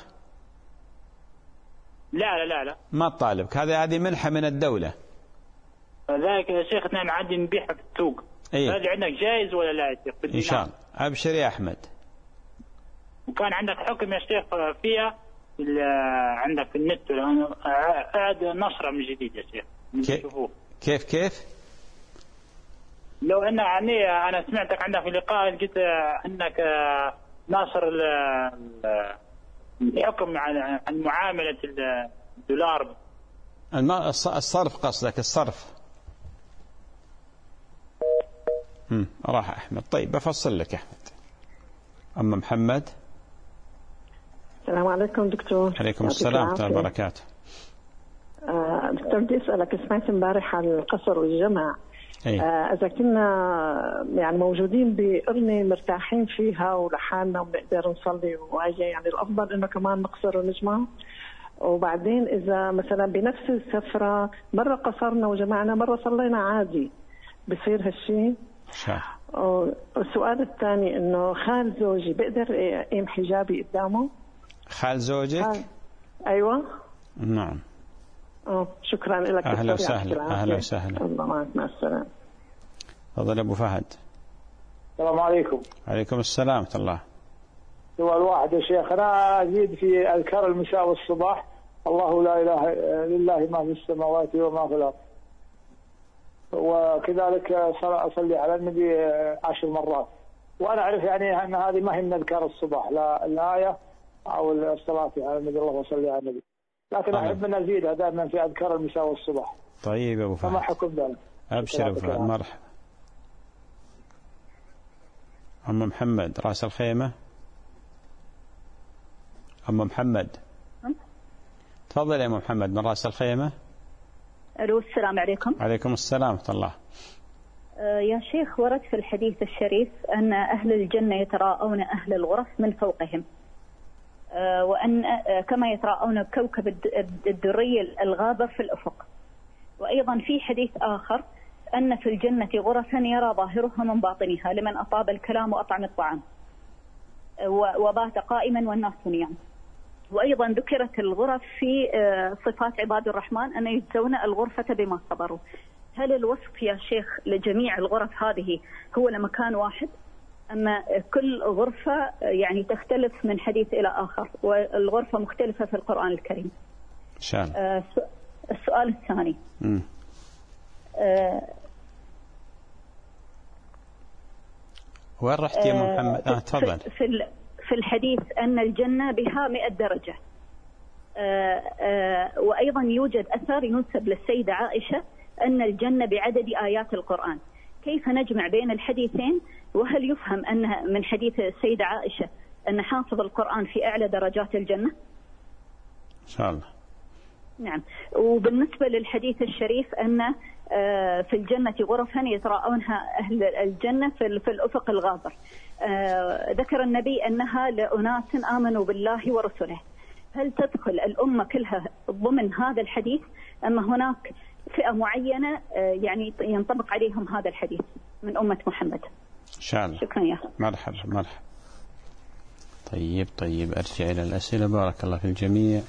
لا لا لا لا ما تطالبك، هذه هذه منحة من الدولة. ذلك يا شيخ احنا عندي نبيعها في السوق. إيه؟ هذا عندك جائز ولا لا يا شيخ؟ إن شاء الله. أبشر يا أحمد. وكان عندك حكم يا شيخ فيها عندك في النت، أعد نشرة من جديد يا شيخ. كيف كيف كيف؟ لو أن يعني أنا سمعتك عندك في لقاء قلت أنك ناشر الحكم عن معاملة الدولار. الصرف قصدك الصرف. هم راح أحمد. طيب بفصل لك أحمد. أما محمد. السلام عليكم دكتور. عليكم السلام ورحمة الله وبركاته. آه دكتور بدي أسألك، سمعت امبارح عن القصر والجمع. أي. آه إذا كنا يعني موجودين بقرنة مرتاحين فيها ولحالنا وبنقدر نصلي وهي، يعني الأفضل إنه كمان نقصر ونجمع. وبعدين إذا مثلا بنفس السفرة مرة قصرنا وجمعنا مرة صلينا عادي، بصير هالشيء؟ صح. والسؤال الثاني إنه خال زوجي بقدر أقيم حجابي قدامه؟ خال زوجك؟ خال. أيوة. نعم. أوه. شكرا لك. أهلا وسهلا. أهلا وسهلا. الله معك، مع السلامة. تفضل أبو فهد. السلام عليكم. عليكم السلام ورحمة الله. سؤال واحد يا شيخ، أنا أزيد في أذكار المساء والصباح، الله لا إله لله ما في السماوات وما في الأرض، وكذلك أصلي على النبي عشر مرات. وأنا أعرف يعني أن هذه ما هي من أذكار الصباح، لا الآية أو الصلاة على النبي، الله صلي على النبي، لكن أحب أن أزيدها دائما في أذكار المساء والصباح. طيب أبو فهد. فما حكم ذلك؟ أبشر أبو فهد. مرحبا. أم محمد رأس الخيمة. أم محمد. تفضل يا أم محمد من رأس الخيمة. ألو السلام عليكم. عليكم السلام ورحمة الله. يا شيخ، ورد في الحديث الشريف أن أهل الجنة يتراءون أهل الغرف من فوقهم، وأن كما يتراءون كوكب الدري الغابر في الأفق. وأيضا في حديث آخر أن في الجنة غرفا يرى ظاهرها من باطنها لمن أطاب الكلام وأطعم الطعام وبات قائما والناس نيام. وأيضا ذكرت الغرف في صفات عباد الرحمن أن يجزون الغرفة بما صبروا. هل الوصف يا شيخ لجميع الغرف هذه هو لمكان واحد، أما كل غرفة يعني تختلف من حديث إلى آخر، والغرفة مختلفة في القرآن الكريم؟ إن شاء الله. السؤال الثاني، م. وين رحت يا محمد؟ آه تفضل. في في الحديث أن الجنة بها مئة درجة، آآ آآ وأيضا يوجد أثر ينسب للسيدة عائشة أن الجنة بعدد آيات القرآن. كيف نجمع بين الحديثين؟ وهل يفهم أن من حديث السيدة عائشة أن حافظ القرآن في أعلى درجات الجنة؟ إن شاء الله. نعم. وبالنسبة للحديث الشريف أن في الجنة غرفا يتراءونها أهل الجنة في الأفق الغابر، ذكر النبي أنها لأناس آمنوا بالله ورسله. هل تدخل الأمة كلها ضمن هذا الحديث أم هناك فئة معينة يعني ينطبق عليهم هذا الحديث من أمة محمد؟ إن شاء الله. شكرا يا أخي. مرحبا مرحبا. طيب طيب أرجع إلى الأسئلة. بارك الله في الجميع.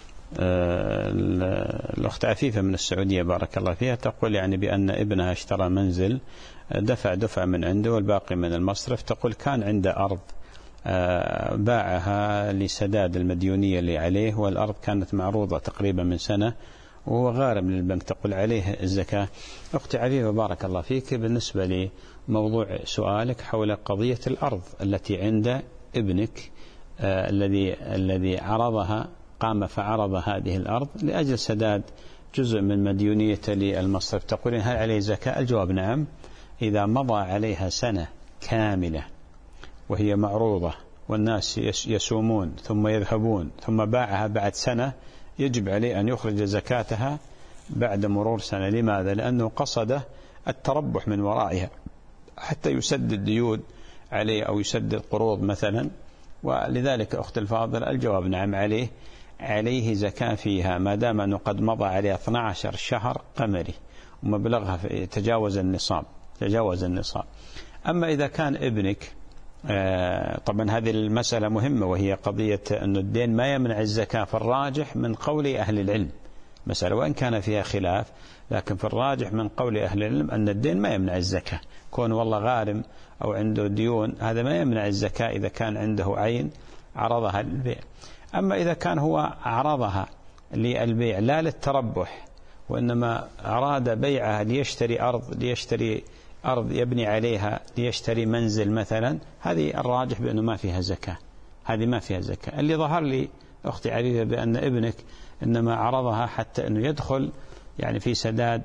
آه الأخت عفيفة من السعودية بارك الله فيها تقول يعني بأن ابنها اشترى منزل، دفع دفع من عنده والباقي من المصرف. تقول كان عنده أرض آه باعها لسداد المديونية اللي عليه، والأرض كانت معروضة تقريبا من سنة وهو غارم للبنك، تقول عليه الزكاة. أختي عفيفة بارك الله فيك، بالنسبة لموضوع سؤالك حول قضية الأرض التي عند ابنك آه الذي الذي عرضها قام فعرض هذه الأرض لأجل سداد جزء من مديونيته للمصرف، تقولين هل عليه زكاة؟ الجواب نعم. إذا مضى عليها سنة كاملة وهي معروضة والناس يسومون ثم يذهبون ثم باعها بعد سنة، يجب عليه أن يخرج زكاتها بعد مرور سنة. لماذا؟ لأنه قصد التربح من ورائها حتى يسدد ديون عليه أو يسدد قروض مثلا. ولذلك أخت الفاضل الجواب نعم، عليه عليه زكاة فيها ما دام أنه قد مضى عليه اثني عشر شهر قمري ومبلغها تجاوز النصاب تجاوز النصاب. أما إذا كان ابنك آه طبعا هذه المسألة مهمة، وهي قضية أن الدين ما يمنع الزكاة. في الراجح من قول أهل العلم مسألة وإن كان فيها خلاف، لكن في الراجح من قول أهل العلم أن الدين ما يمنع الزكاة. كون والله غارم أو عنده ديون هذا ما يمنع الزكاة إذا كان عنده عين عرضها للبيع. أما إذا كان هو عرضها للبيع لا للتربح، وإنما أراد بيعها ليشتري أرض ليشتري أرض يبني عليها ليشتري منزل مثلا، هذه الراجح بأنه ما فيها زكاة، هذه ما فيها زكاة. اللي ظهر لي أختي عفيفة بأن ابنك إنما عرضها حتى أنه يدخل يعني في سداد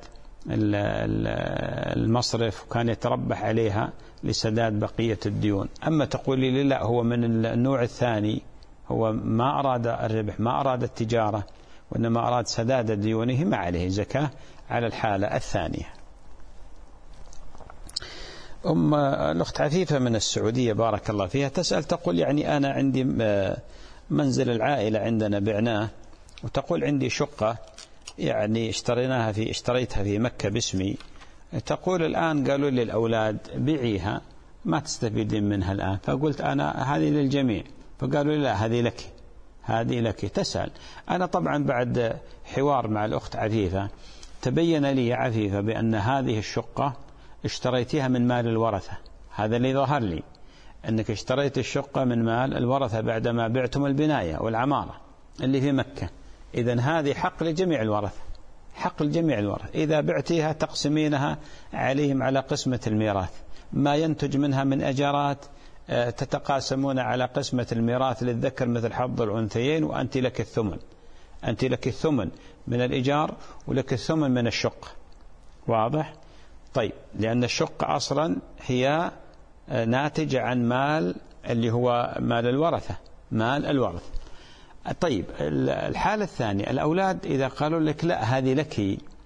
المصرف وكان يتربح عليها لسداد بقية الديون. أما تقول لي لا هو من النوع الثاني، هو ما أراد الربح ما أراد التجارة وإنما أراد سداد ديونه، ما عليه زكاة على الحالة الثانية. أم الأخت عفيفة من السعودية بارك الله فيها تسأل تقول يعني أنا عندي منزل العائلة عندنا بعناه، وتقول عندي شقة يعني اشتريناها في اشتريتها في مكة باسمي. تقول الآن قالوا لي الأولاد بيعيها ما تستفيدين منها الآن، فقلت أنا هذه للجميع، فقالوا لي لا هذه لك هذه لك. تسأل أنا طبعا بعد حوار مع الأخت عفيفة تبين لي عفيفة بأن هذه الشقة اشتريتها من مال الورثة. هذا اللي ظهر لي، أنك اشتريت الشقة من مال الورثة بعدما بعتم البناية والعمارة اللي في مكة. إذن هذه حق لجميع الورثة، حق لجميع الورثة. إذا بعتيها تقسمينها عليهم على قسمة الميراث، ما ينتج منها من أجارات تتقاسمون على قسمة الميراث للذكر مثل حظ الأنثيين، وأنت لك الثمن، أنت لك الثمن من الإيجار ولك الثمن من الشقة. واضح؟ طيب لأن الشقة أصلا هي ناتجة عن مال اللي هو مال الورثة، مال الورث. طيب الحالة الثانية الأولاد إذا قالوا لك لا هذه لك،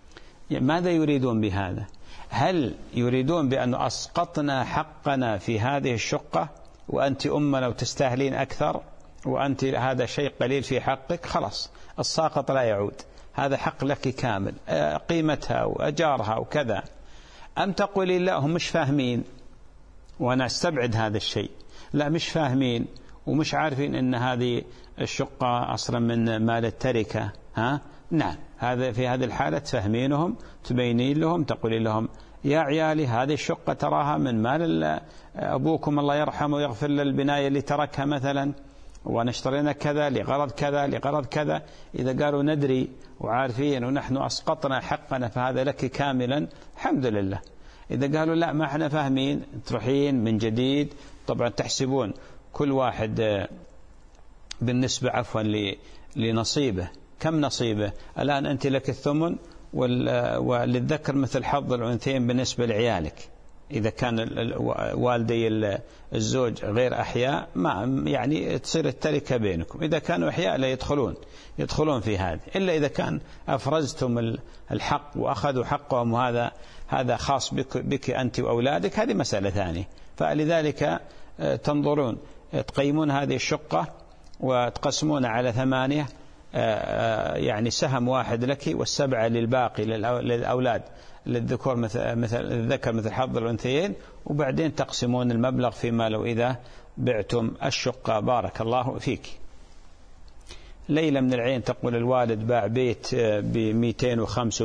ماذا يريدون بهذا؟ هل يريدون بأن أسقطنا حقنا في هذه الشقة وأنت أمنا وتستاهلين أكثر وأنت هذا شيء قليل في حقك؟ خلاص الساقط لا يعود، هذا حق لك كامل، قيمتها وأجارها وكذا. أم تقولي لا هم مش فاهمين، وأنا استبعد هذا الشيء، لا مش فاهمين ومش عارفين أن هذه الشقة أصلا من مال التركة، ها؟ نعم، هذا في هذه الحالة تفهمينهم، تبينين لهم، تقولين لهم يا عيالي هذه الشقة تراها من مال أبوكم الله يرحمه ويغفر للبناية اللي تركها مثلا، وأنا اشترينا كذا لغرض كذا لغرض كذا. إذا قالوا ندري وعارفين ونحن أسقطنا حقنا فهذا لك كاملا، الحمد لله. إذا قالوا لا ما احنا فاهمين، تروحين من جديد. طبعا تحسبون كل واحد بالنسبة عفوا لنصيبه. كم نصيبه؟ الآن أنت لك الثمن وللذكر مثل حظ الأنثيين بالنسبة لعيالك. إذا كان والدي الزوج غير أحياء ما يعني تصير التركة بينكم، إذا كانوا أحياء لا يدخلون يدخلون في هذا، إلا إذا كان أفرزتم الحق وأخذوا حقهم وهذا هذا خاص بك, بك أنت وأولادك، هذه مسألة ثانية. فلذلك تنظرون تقيمون هذه الشقة وتقسمون على ثمانية، يعني سهم واحد لك والسبعة للباقي للأولاد للذكور مثل مثل الذكر مثل حظ الأنثيين، وبعدين تقسمون المبلغ فيما لو إذا بعتم الشقة. بارك الله فيك. ليلى من العين تقول الوالد باع بيت بمئتين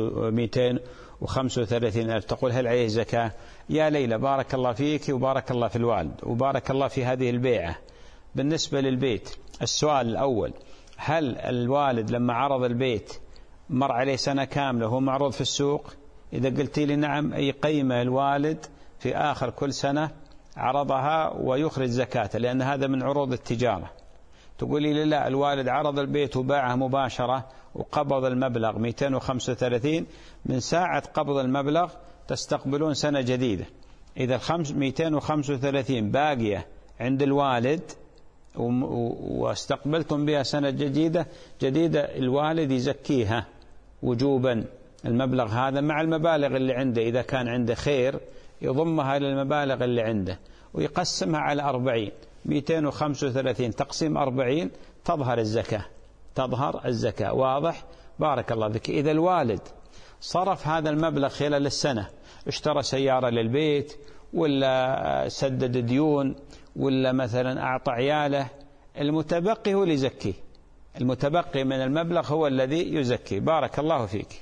وخمسة وثلاثين ألف، تقول هل عليه زكاة؟ يا ليلى بارك الله فيك وبارك الله في الوالد وبارك الله في هذه البيعة. بالنسبة للبيت، السؤال الأول، هل الوالد لما عرض البيت مر عليه سنة كاملة وهو معروض في السوق؟ إذا قلت لي نعم، أي قيمة الوالد في آخر كل سنة عرضها ويخرج زكاة، لأن هذا من عروض التجارة. تقولي لي لا، الوالد عرض البيت وباعه مباشرة وقبض المبلغ مئتين وخمسة وثلاثين، من ساعة قبض المبلغ تستقبلون سنة جديدة. إذا مئتين وخمسة وثلاثين باقية عند الوالد واستقبلتم بها سنة جديدة جديدة الوالد يزكيها وجوبا، المبلغ هذا مع المبالغ اللي عنده، إذا كان عنده خير يضمها إلى المبالغ اللي عنده ويقسمها على أربعين. مئتين وخمسة وثلاثين تقسيم أربعين تظهر الزكاة، تظهر الزكاة. واضح؟ بارك الله فيك. إذا الوالد صرف هذا المبلغ خلال السنة، اشترى سيارة للبيت ولا سدد ديون ولا مثلا أعطى عياله، المتبقي هو اللي يزكيه، المتبقي من المبلغ هو الذي يزكي. بارك الله فيك.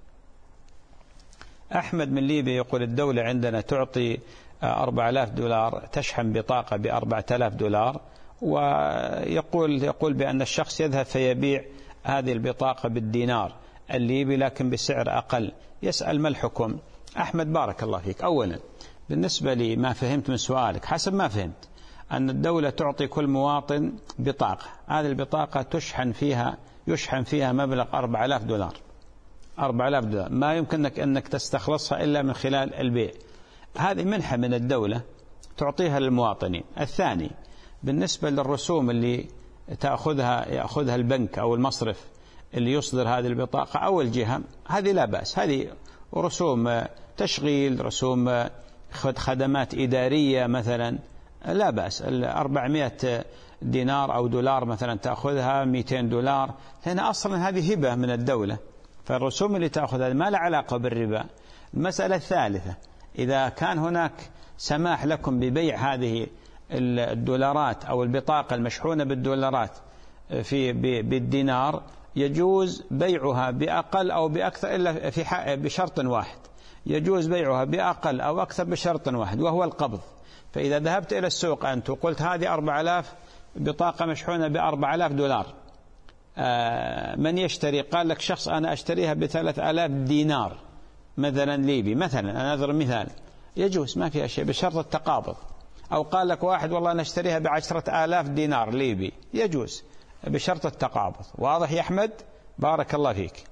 أحمد من ليبيا يقول الدولة عندنا تعطي أربعة آلاف دولار، تشحن بطاقة بأربعة آلاف دولار، ويقول يقول بأن الشخص يذهب فيبيع هذه البطاقة بالدينار الليبي لكن بسعر أقل. يسأل ما الحكم؟ أحمد بارك الله فيك، أولا بالنسبة لي ما فهمت من سؤالك، حسب ما فهمت أن الدولة تعطي كل مواطن بطاقة، هذه البطاقة تشحن فيها يشحن فيها مبلغ أربعة آلاف دولار، أربعة آلاف دولار ما يمكنك أنك تستخلصها إلا من خلال البيع. هذه منحة من الدولة تعطيها للمواطنين. الثاني بالنسبة للرسوم اللي تأخذها يأخذها البنك أو المصرف اللي يصدر هذه البطاقة أو الجهة، هذه لا بأس، هذه رسوم تشغيل، رسوم خدمات إدارية مثلا، لا بأس. أربعمائة دينار أو دولار مثلا تأخذها مئتين دولار، هنا أصلا هذه هبة من الدولة، فالرسوم اللي تأخذها ما لها علاقة بالربا. المسألة الثالثة، إذا كان هناك سماح لكم ببيع هذه الدولارات أو البطاقة المشحونة بالدولارات في بالدينار، يجوز بيعها بأقل أو بأكثر إلا في بشرط واحد، يجوز بيعها بأقل أو أكثر بشرط واحد وهو القبض. فإذا ذهبت إلى السوق أنت وقلت هذه أربعة آلاف بطاقة مشحونة بأربعة آلاف دولار، من يشتري؟ قال لك شخص أنا أشتريها بثلاث آلاف دينار مثلا ليبي مثلا، أنا أضرب مثال، يجوز ما في شيء بشرط التقابض. أو قال لك واحد والله أنا أشتريها بعشرة آلاف دينار ليبي، يجوز بشرط التقابض. واضح يا أحمد؟ بارك الله فيك.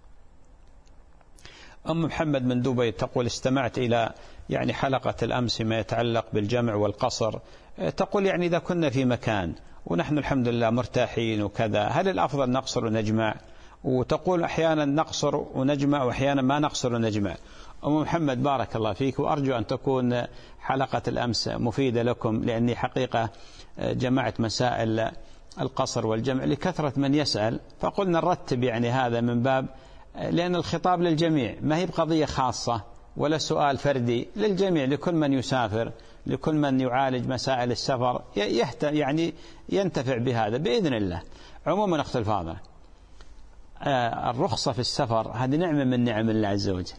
أم محمد من دبي تقول استمعت إلى يعني حلقة الأمس ما يتعلق بالجمع والقصر، تقول يعني إذا كنا في مكان ونحن الحمد لله مرتاحين وكذا، هل الأفضل نقصر ونجمع وتقول أحيانا نقصر ونجمع وأحيانا ما نقصر ونجمع. أم محمد بارك الله فيك، وأرجو أن تكون حلقة الأمس مفيدة لكم، لأني حقيقة جمعت مسائل القصر والجمع لكثرة من يسأل، فقلنا نرتب يعني هذا من باب، لأن الخطاب للجميع، ما هي بقضية خاصة ولا سؤال فردي، للجميع، لكل من يسافر، لكل من يعالج مسائل السفر يعني ينتفع بهذا بإذن الله. عموما أخت الفاضلة، الرخصة في السفر هذه نعمة من نعم الله عز وجل.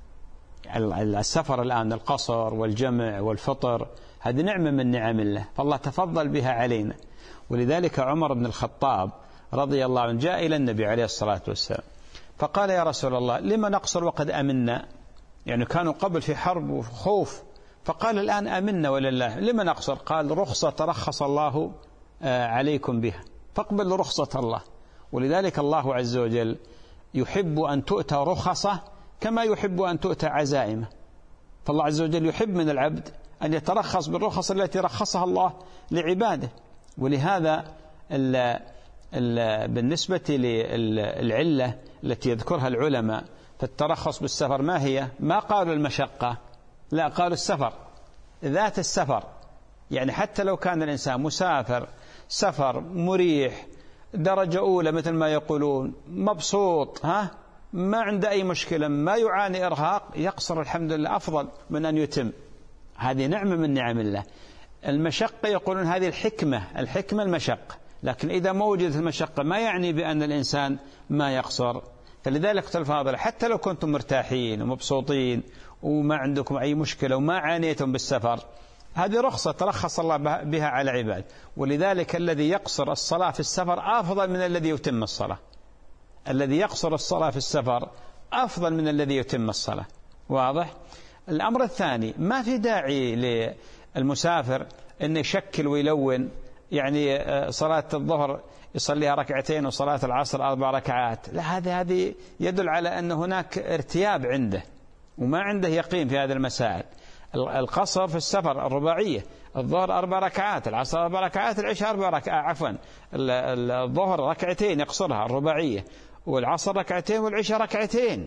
السفر الآن، القصر والجمع والفطر، هذه نعمة من نعم الله، فالله تفضل بها علينا. ولذلك عمر بن الخطاب رضي الله عنه جاء إلى النبي عليه الصلاة والسلام فقال: يا رسول الله، لما نقصر وقد أمنا؟ يعني كانوا قبل في حرب وخوف، فقال الآن أمنا ولله، لما نقصر؟ قال: رخصة ترخص الله عليكم بها، فاقبل رخصة الله. ولذلك الله عز وجل يحب أن تؤتى رخصة كما يحب أن تؤتى عزائمه، فالله عز وجل يحب من العبد أن يترخص بالرخص التي رخصها الله لعباده. ولهذا ال ال بالنسبة للعلة التي يذكرها العلماء فالترخص بالسفر ما هي؟ ما قالوا المشقة، لا، قالوا السفر، ذات السفر. يعني حتى لو كان الإنسان مسافر سفر مريح درجة أولى مثل ما يقولون، مبسوط، ها، ما عنده أي مشكلة، ما يعاني إرهاق، يقصر الحمد لله أفضل من أن يتم. هذه نعمة من نعم الله. المشقة يقولون هذه الحكمة، الحكمة المشقة، لكن إذا ما وجدت المشقة ما يعني بأن الإنسان ما يقصر. فلذلك تفضل، حتى لو كنتم مرتاحين ومبسوطين وما عندكم أي مشكلة وما عانيتم بالسفر، هذه رخصة ترخص الله بها على عباد. ولذلك الذي يقصر الصلاة في السفر أفضل من الذي يتم الصلاة. الذي يقصر الصلاة في السفر أفضل من الذي يتم الصلاة. واضح؟ الأمر الثاني، ما في داعي للمسافر أن يشكل ويلون، يعني صلاة الظهر يصليها ركعتين وصلاة العصر أربع ركعات، لا، هذه هذه يدل على أن هناك ارتياب عنده وما عنده يقين في هذه المسائل. القصر في السفر الرباعية، الظهر أربع ركعات، العصر أربع ركعات، العشاء أربع ركعات، عفوا الظهر ركعتين يقصرها الرباعية، والعصر ركعتين، والعشاء ركعتين.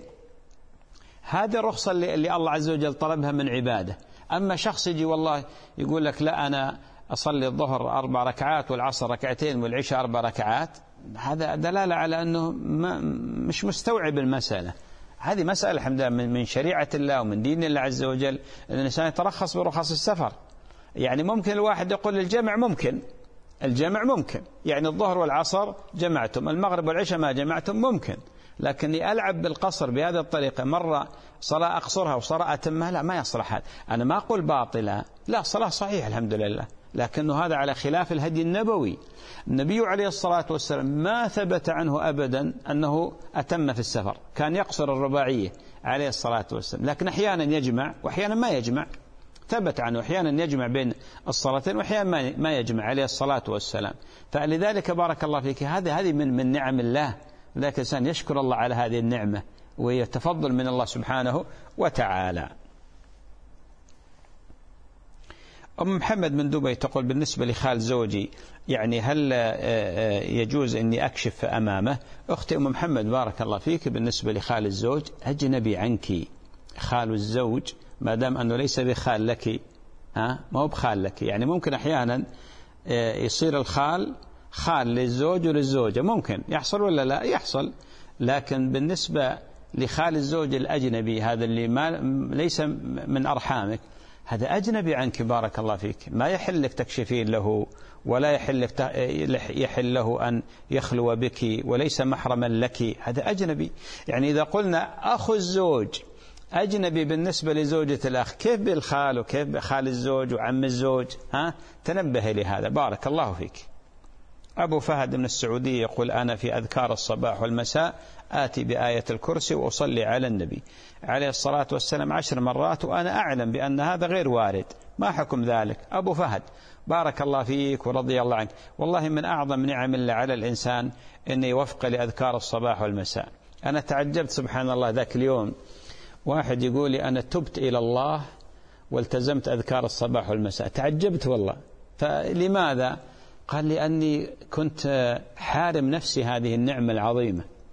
هذه الرخصة اللي, اللي الله عز وجل طلبها من عباده. أما شخص يجي والله يقول لك لا، أنا أصلي الظهر أربع ركعات والعصر ركعتين والعشاء أربع ركعات، هذا دلالة على أنه ما مش مستوعب المسألة. هذه مسألة الحمد لله من شريعة الله ومن دين الله عز وجل، أن الإنسان يترخص برخص السفر. يعني ممكن الواحد يقول الجمع ممكن، الجمع ممكن، يعني الظهر والعصر جمعتم، المغرب والعشاء ما جمعتم، ممكن. لكني ألعب بالقصر بهذه الطريقة، مرة صلاة أقصرها وصلاة أتمها، لا، ما يصلح هذا. أنا ما أقول باطلة، لا، صلاة صحيح الحمد لله، لكنه هذا على خلاف الهدي النبوي. النبي عليه الصلاة والسلام ما ثبت عنه أبدا أنه أتم في السفر، كان يقصر الرباعية عليه الصلاة والسلام، لكن أحيانا يجمع وأحيانا ما يجمع، ثبت عنه أحيانا يجمع بين الصلاتين وأحيانا ما يجمع عليه الصلاة والسلام. فلذلك بارك الله فيك، هذه هذه من من نعم الله، لكن الإنسان يشكر الله على هذه النعمة ويتفضل من الله سبحانه وتعالى. أم محمد من دبي تقول: بالنسبة لخال زوجي، يعني هل يجوز أني أكشف أمامه؟ أختي أم محمد بارك الله فيك، بالنسبة لخال الزوج أجنبي عنك. خال الزوج ما دام أنه ليس بخال لك، ها، ما هو بخال لك، يعني ممكن أحيانا يصير الخال خال للزوج وللزوجة، ممكن يحصل ولا لا؟ يحصل. لكن بالنسبة لخال الزوج الأجنبي، هذا اللي ما ليس من أرحامك، هذا أجنبي عنك بارك الله فيك، ما يحل لك تكشفين له، ولا يحل لك يحل له أن يخلو بك، وليس محرما لك، هذا أجنبي. يعني إذا قلنا أخو الزوج أجنبي بالنسبة لزوجة الأخ، كيف بالخال وكيف بخال الزوج وعم الزوج؟ ها، تنبه لهذا بارك الله فيك. أبو فهد من السعودية يقول: أنا في أذكار الصباح والمساء آتي بآية الكرسي وأصلي على النبي عليه الصلاة والسلام عشر مرات، وأنا أعلم بأن هذا غير وارد، ما حكم ذلك؟ أبو فهد بارك الله فيك ورضي الله عنك، والله من أعظم نعم الله على الإنسان أن يوفق لأذكار الصباح والمساء. أنا تعجبت سبحان الله ذاك اليوم واحد يقول لي: أنا تبت إلى الله والتزمت أذكار الصباح والمساء. تعجبت والله. فلماذا؟ قال لي: أني كنت حارم نفسي هذه النعمة العظيمة،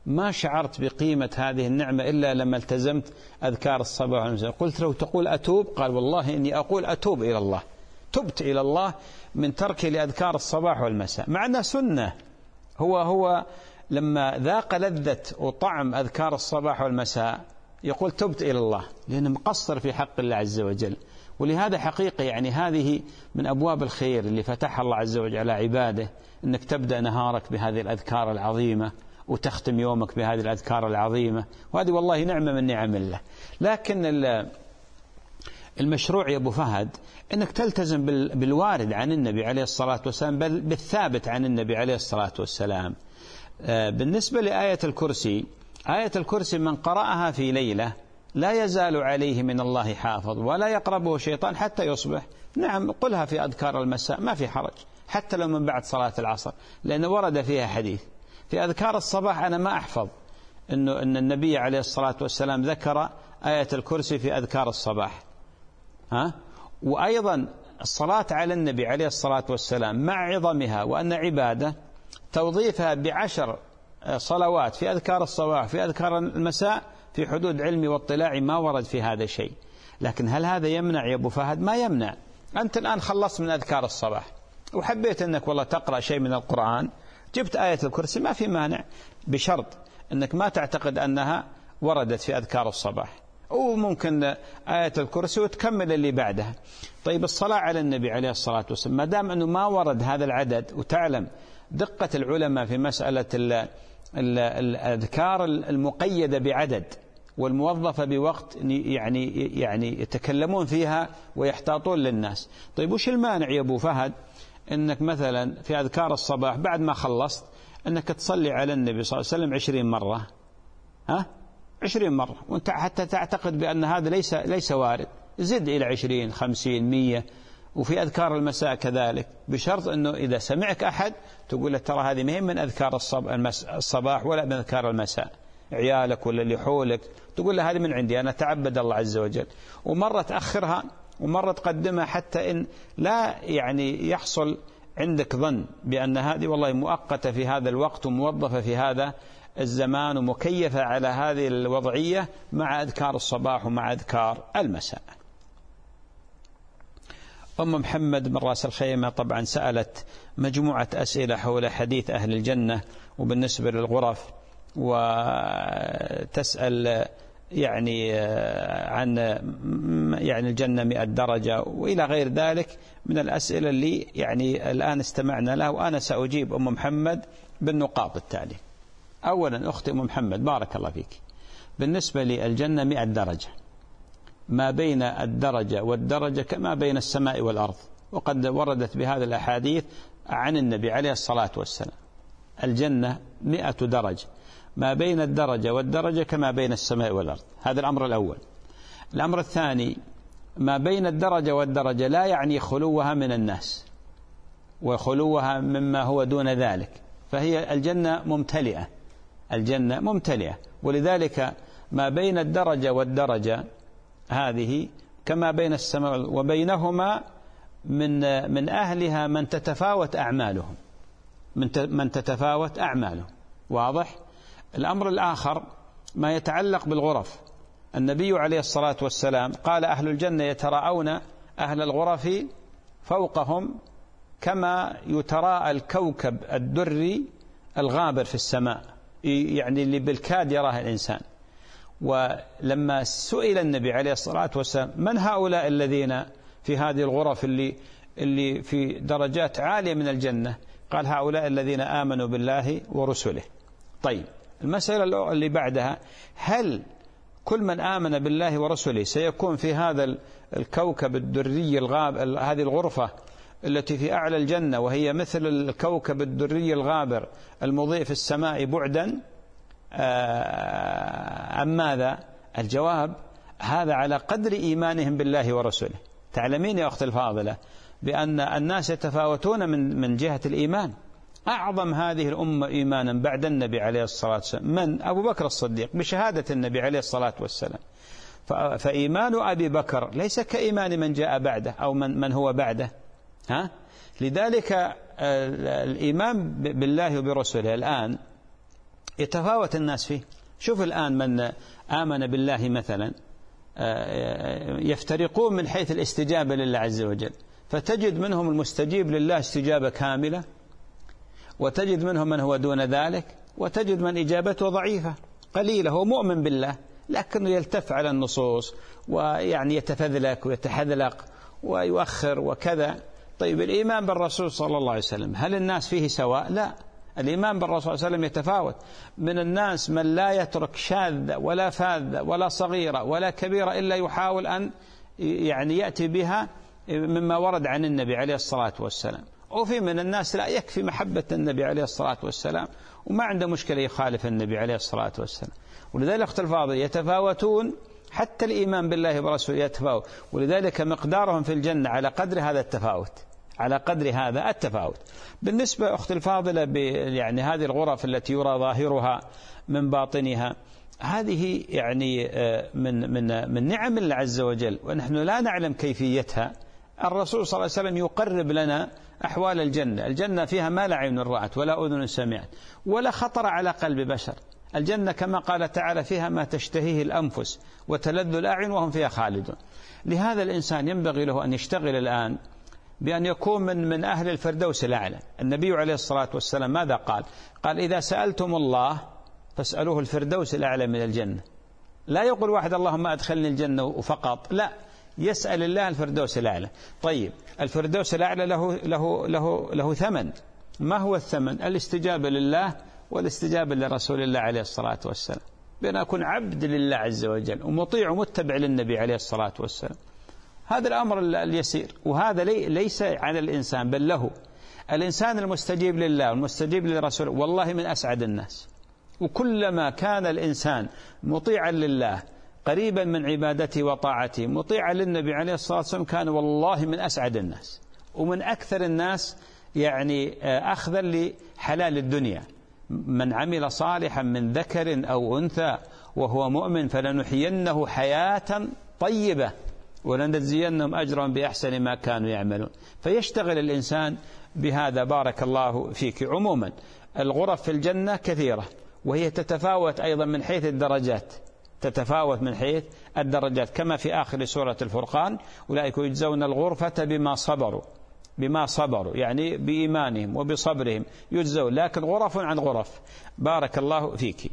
ما شعرت بقيمة هذه النعمة إلا لما التزمت أذكار الصباح والمساء. قلت له تقول أتوب؟ قال والله إني أقول أتوب إلى الله، تبت إلى الله من تركي لأذكار الصباح والمساء، مع أنها سنة. هو هو لما ذاق لذة وطعم أذكار الصباح والمساء يقول تبت إلى الله، لأنه مقصر في حق الله عز وجل. ولهذا حقيقة يعني هذه من أبواب الخير اللي فتح الله عز وجل على عباده، أنك تبدأ نهارك بهذه الأذكار العظيمة وتختم يومك بهذه الأذكار العظيمة، وهذه والله نعمة من نعم الله. لكن المشروع يا أبو فهد أنك تلتزم بالوارد عن النبي عليه الصلاة والسلام، بل بالثابت عن النبي عليه الصلاة والسلام. بالنسبة لآية الكرسي، آية الكرسي من قرأها في ليلة لا يزال عليه من الله حافظ ولا يقربه شيطان حتى يصبح. نعم قلها في أذكار المساء ما في حرج، حتى لو من بعد صلاة العصر، لأن ورد فيها حديث. في أذكار الصباح أنا ما أحفظ أنه أن النبي عليه الصلاة والسلام ذكر آية الكرسي في أذكار الصباح. ها؟ وأيضا الصلاة على النبي عليه الصلاة والسلام مع عظمها وأن عبادة توظيفها بعشر صلوات في أذكار الصباح في أذكار المساء في حدود علمي واطلاعي ما ورد في هذا شيء. لكن هل هذا يمنع يا أبو فهد؟ ما يمنع. أنت الآن خلصت من أذكار الصباح وحبيت أنك والله تقرأ شيء من القرآن، جبت آية الكرسي ما في مانع، بشرط أنك ما تعتقد أنها وردت في أذكار الصباح، وممكن آية الكرسي وتكمل اللي بعدها. طيب الصلاة على النبي عليه الصلاة والسلام ما دام أنه ما ورد هذا العدد، وتعلم دقة العلماء في مسألة الأذكار المقيدة بعدد والموظفة بوقت، يعني يعني يتكلمون فيها ويحتاطون للناس. طيب وش المانع يا أبو فهد أنك مثلا في أذكار الصباح بعد ما خلصت أنك تصلي على النبي صلى الله عليه وسلم عشرين مرة؟ ها؟ عشرين مرة، وانت حتى تعتقد بأن هذا ليس ليس وارد، زد إلى عشرين خمسين مية. وفي أذكار المساء كذلك، بشرط أنه إذا سمعك أحد تقول له ترى هذه مهم من أذكار الصباح ولا من أذكار المساء، عيالك ولا اللي حولك تقول له هذه من عندي أنا تعبد الله عز وجل. ومرة تأخرها ومرة تقدمها حتى إن لا يعني يحصل عندك ظن بأن هذه والله مؤقتة في هذا الوقت وموظفة في هذا الزمان ومكيفة على هذه الوضعية مع أذكار الصباح ومع أذكار المساء. أم محمد من رأس الخيمة طبعا سألت مجموعة أسئلة حول حديث أهل الجنة وبالنسبة للغرف، وتسأل يعني عن يعني الجنة مئة درجة وإلى غير ذلك من الأسئلة اللي يعني الآن استمعنا لها، وأنا سأجيب أم محمد بالنقاط التالي. أولا أختي أم محمد بارك الله فيك، بالنسبة للجنة مئة درجة، ما بين الدرجة والدرجة كما بين السماء والأرض، وقد وردت بهذا الأحاديث عن النبي عليه الصلاة والسلام. الجنة مئة درجة، ما بين الدرجة والدرجة كما بين السماء والأرض. هذا الأمر الأول. الأمر الثاني، ما بين الدرجة والدرجة لا يعني خلوها من الناس وخلوها مما هو دون ذلك، فهي الجنة ممتلئة، الجنة ممتلئة. ولذلك ما بين الدرجة والدرجة هذه كما بين السماء، وبينهما من من أهلها من تتفاوت أعمالهم، من من تتفاوت أعمالهم. واضح؟ الأمر الآخر ما يتعلق بالغرف، النبي عليه الصلاة والسلام قال أهل الجنة يتراءون أهل الغرف فوقهم كما يتراءى الكوكب الدري الغابر في السماء، يعني اللي بالكاد يراه الإنسان. ولما سئل النبي عليه الصلاة والسلام من هؤلاء الذين في هذه الغرف اللي اللي في درجات عالية من الجنة، قال هؤلاء الذين آمنوا بالله ورسله. طيب المسألة اللي بعدها، هل كل من آمن بالله ورسله سيكون في هذا الكوكب الدري الغاب، هذه الغرفة التي في أعلى الجنة وهي مثل الكوكب الدري الغابر المضيء في السماء بعدا أم ماذا؟ الجواب هذا على قدر إيمانهم بالله ورسله. تعلمين يا أخت الفاضلة بأن الناس يتفاوتون من من جهة الإيمان. أعظم هذه الأمة إيمانا بعد النبي عليه الصلاة والسلام من؟ أبو بكر الصديق بشهادة النبي عليه الصلاة والسلام. فإيمان أبي بكر ليس كإيمان من جاء بعده أو من من هو بعده. ها؟ لذلك الإيمان بالله وبرسله الآن يتفاوت الناس فيه. شوف الآن من آمن بالله مثلا يفترقون من حيث الاستجابة لله عز وجل، فتجد منهم المستجيب لله استجابة كاملة، وتجد منهم من هو دون ذلك، وتجد من إجابته ضعيفة قليلة، هو مؤمن بالله لكنه يلتف على النصوص ويعني يتفذلك ويتحذلق ويؤخر وكذا. طيب الإيمان بالرسول صلى الله عليه وسلم هل الناس فيه سواء؟ لا، الإيمان بالرسول صلى الله عليه وسلم يتفاوت. من الناس من لا يترك شاذة ولا فاذة ولا صغيرة ولا كبيرة إلا يحاول أن يعني يأتي بها مما ورد عن النبي عليه الصلاة والسلام، وفي من الناس لا يكفي محبة النبي عليه الصلاة والسلام وما عنده مشكلة يخالف النبي عليه الصلاة والسلام. ولذلك أخت الفاضل يتفاوتون، حتى الإيمان بالله ورسوله يتفاوت، ولذلك مقدارهم في الجنة على قدر هذا التفاوت، على قدر هذا التفاوت. بالنسبة أخت الفاضلة يعني هذه الغرف التي يرى ظاهرها من باطنها، هذه يعني من من من نعم الله عز وجل، ونحن لا نعلم كيفيتها. الرسول صلى الله عليه وسلم يقرب لنا أحوال الجنة. الجنة فيها ما لا عين رأت ولا أذن سمعت ولا خطر على قلب بشر. الجنة كما قال تعالى فيها ما تشتهيه الأنفس وتلذ الأعين وهم فيها خالدون. لهذا الإنسان ينبغي له أن يشتغل الآن بأن يكون من من أهل الفردوس الأعلى. النبي عليه الصلاة والسلام ماذا قال؟ قال إذا سألتم الله فاسألوه الفردوس الأعلى من الجنة. لا يقول واحد اللهم أدخلني الجنة فقط، لا، يسأل الله الفردوس الأعلى. طيب الفردوس الأعلى له له له له ثمن. ما هو الثمن؟ الاستجابة لله والاستجابة لرسول الله عليه الصلاة والسلام، بأن أكون عبد لله عز وجل ومطيع ومتبع للنبي عليه الصلاة والسلام. هذا الأمر اليسير، وهذا لي ليس على الإنسان بل له. الإنسان المستجيب لله والمستجيب لرسوله والله من أسعد الناس. وكلما كان الإنسان مطيعا لله قريبا من عبادته وطاعته مطيعا للنبي عليه الصلاة والسلام كان والله من أسعد الناس ومن أكثر الناس يعني أخذا لحلال الدنيا. من عمل صالحا من ذكر أو أنثى وهو مؤمن فلنحيينه حياة طيبة ولنجزينهم أجرا بأحسن ما كانوا يعملون. فيشتغل الإنسان بهذا. بارك الله فيك. عموما الغرف في الجنة كثيرة، وهي تتفاوت أيضا من حيث الدرجات، تتفاوت من حيث الدرجات كما في آخر سورة الفرقان أولئك يجزون الغرفة بما صبروا، بما صبروا يعني بإيمانهم وبصبرهم يجزون، لكن غرف عن غرف. بارك الله فيك.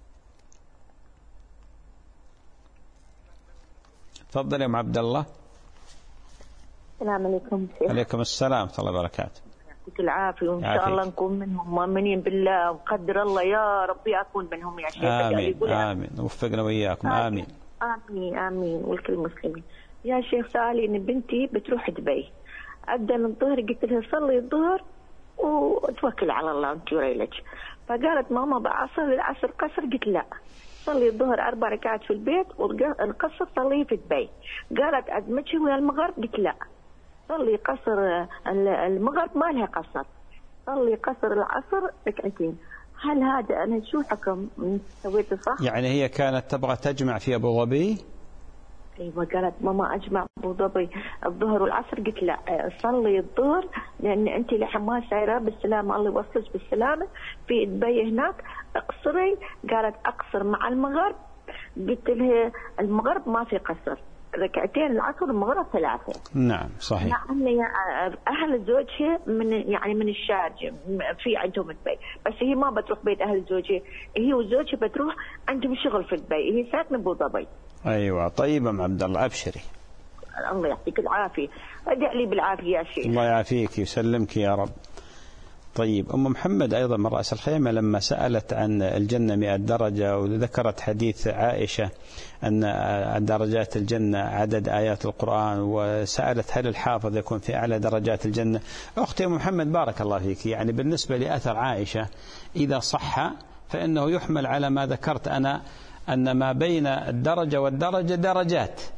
تفضل يا أم عبد الله. السلام عليكم. عليكم السلام ورحمة الله وبركاته. يعطيك العافية، وإن شاء الله نكون منهم مؤمنين بالله وقدر الله يا ربي أكون منهم يا شيخ. آمين آمين، وفقنا وإياكم. آمين آمين آمين والكل المسلمين. يا شيخ سألي إن بنتي بتروح دبي، أذن الظهر قلت لها صلي الظهر وتوكل على الله وأنت وريلك، فقالت ماما بعصر العصر قصر، قلت لا صلي الظهر أربع ركعات في البيت والقصر صلي في دبي. قالت أدمتشي ويا المغرب، قلت لا صلي قصر المغرب ما لها قصر، صلي قصر العصر ركعتين. هل هذا أنا شو حكم سويته صح؟ يعني هي كانت تبغى تجمع في أبو ظبي؟ ايوه قالت ماما اجمع ابو ظبي الظهر والعصر، قلت لا صلي الظهر لان انت لحين ما سايره بالسلامه الله يوصلك بالسلامه في دبي هناك اقصري. قالت اقصر مع المغرب، قلت لها المغرب ما في قصر، ركعتين العصر المغرب ثلاثه. نعم صحيح. يعني اهل زوجها من يعني من الشارجه في عندهم دبي، بس هي ما بتروح بيت اهل زوجها، هي وزوجها بتروح عندهم شغل في دبي، هي ساكنه ابو ظبي. أيوة طيب أم عبد الله أبشري. الله يعطيك العافية، ادع لي بالعافية يا شيخ. الله يعافيك ويسلمك يا رب. طيب أم محمد أيضا من رأس الخيمة لما سألت عن الجنة مئة درجة وذكرت حديث عائشة أن درجات الجنة عدد آيات القرآن، وسألت هل الحافظ يكون في أعلى درجات الجنة. أختي أم محمد بارك الله فيك، يعني بالنسبة لأثر عائشة إذا صح فإنه يحمل على ما ذكرت أنا أن ما بين الدرجة والدرجة درجات،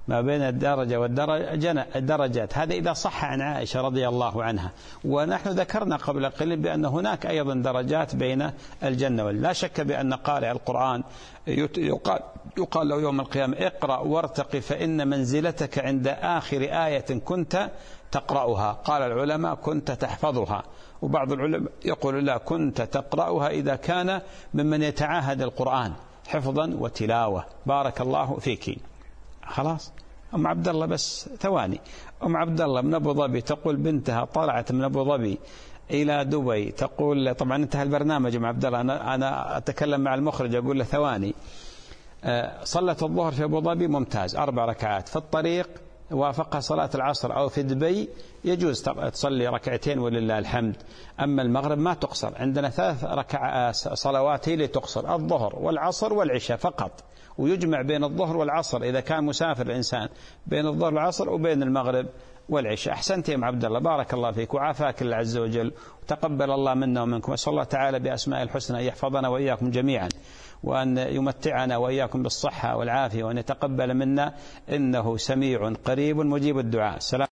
ما بين الدرجة والدرجات. هذا إذا صح عن عائشة رضي الله عنها. ونحن ذكرنا قبل قليل بأن هناك أيضا درجات بين الجنة والنار. لا شك بأن قارئ القرآن يقال, يقال له يوم القيامة اقرأ وارتقي فإن منزلتك عند آخر آية كنت تقرأها. قال العلماء كنت تحفظها، وبعض العلماء يقول لا، كنت تقرأها إذا كان ممن يتعاهد القرآن حفظا وتلاوة. بارك الله فيك. خلاص أم عبد الله بس ثواني. أم عبد الله من أبو ظبي تقول بنتها طلعت من أبو ظبي إلى دبي، تقول طبعا انتهى البرنامج أم عبد الله، أنا, أنا أتكلم مع المخرج أقول له ثواني. صلت الظهر في أبو ظبي ممتاز أربع ركعات، في الطريق وافقها صلاة العصر أو في دبي يجوز تصلي ركعتين ولله الحمد. أما المغرب ما تقصر، عندنا ثلاث ركعات صلوات هي اللي تقصر، الظهر والعصر والعشاء فقط، ويجمع بين الظهر والعصر إذا كان مسافر الإنسان بين الظهر والعصر وبين المغرب والعشاء. أحسنت يا عبد الله، بارك الله فيك وعافاك الله عز وجل، وتقبل الله منا ومنكم. أسأل الله تعالى بأسماء الحسنى أن يحفظنا وإياكم جميعا، وأن يمتعنا وإياكم بالصحة والعافية، وأن يتقبل منا إنه سميع قريب مجيب الدعاء. السلام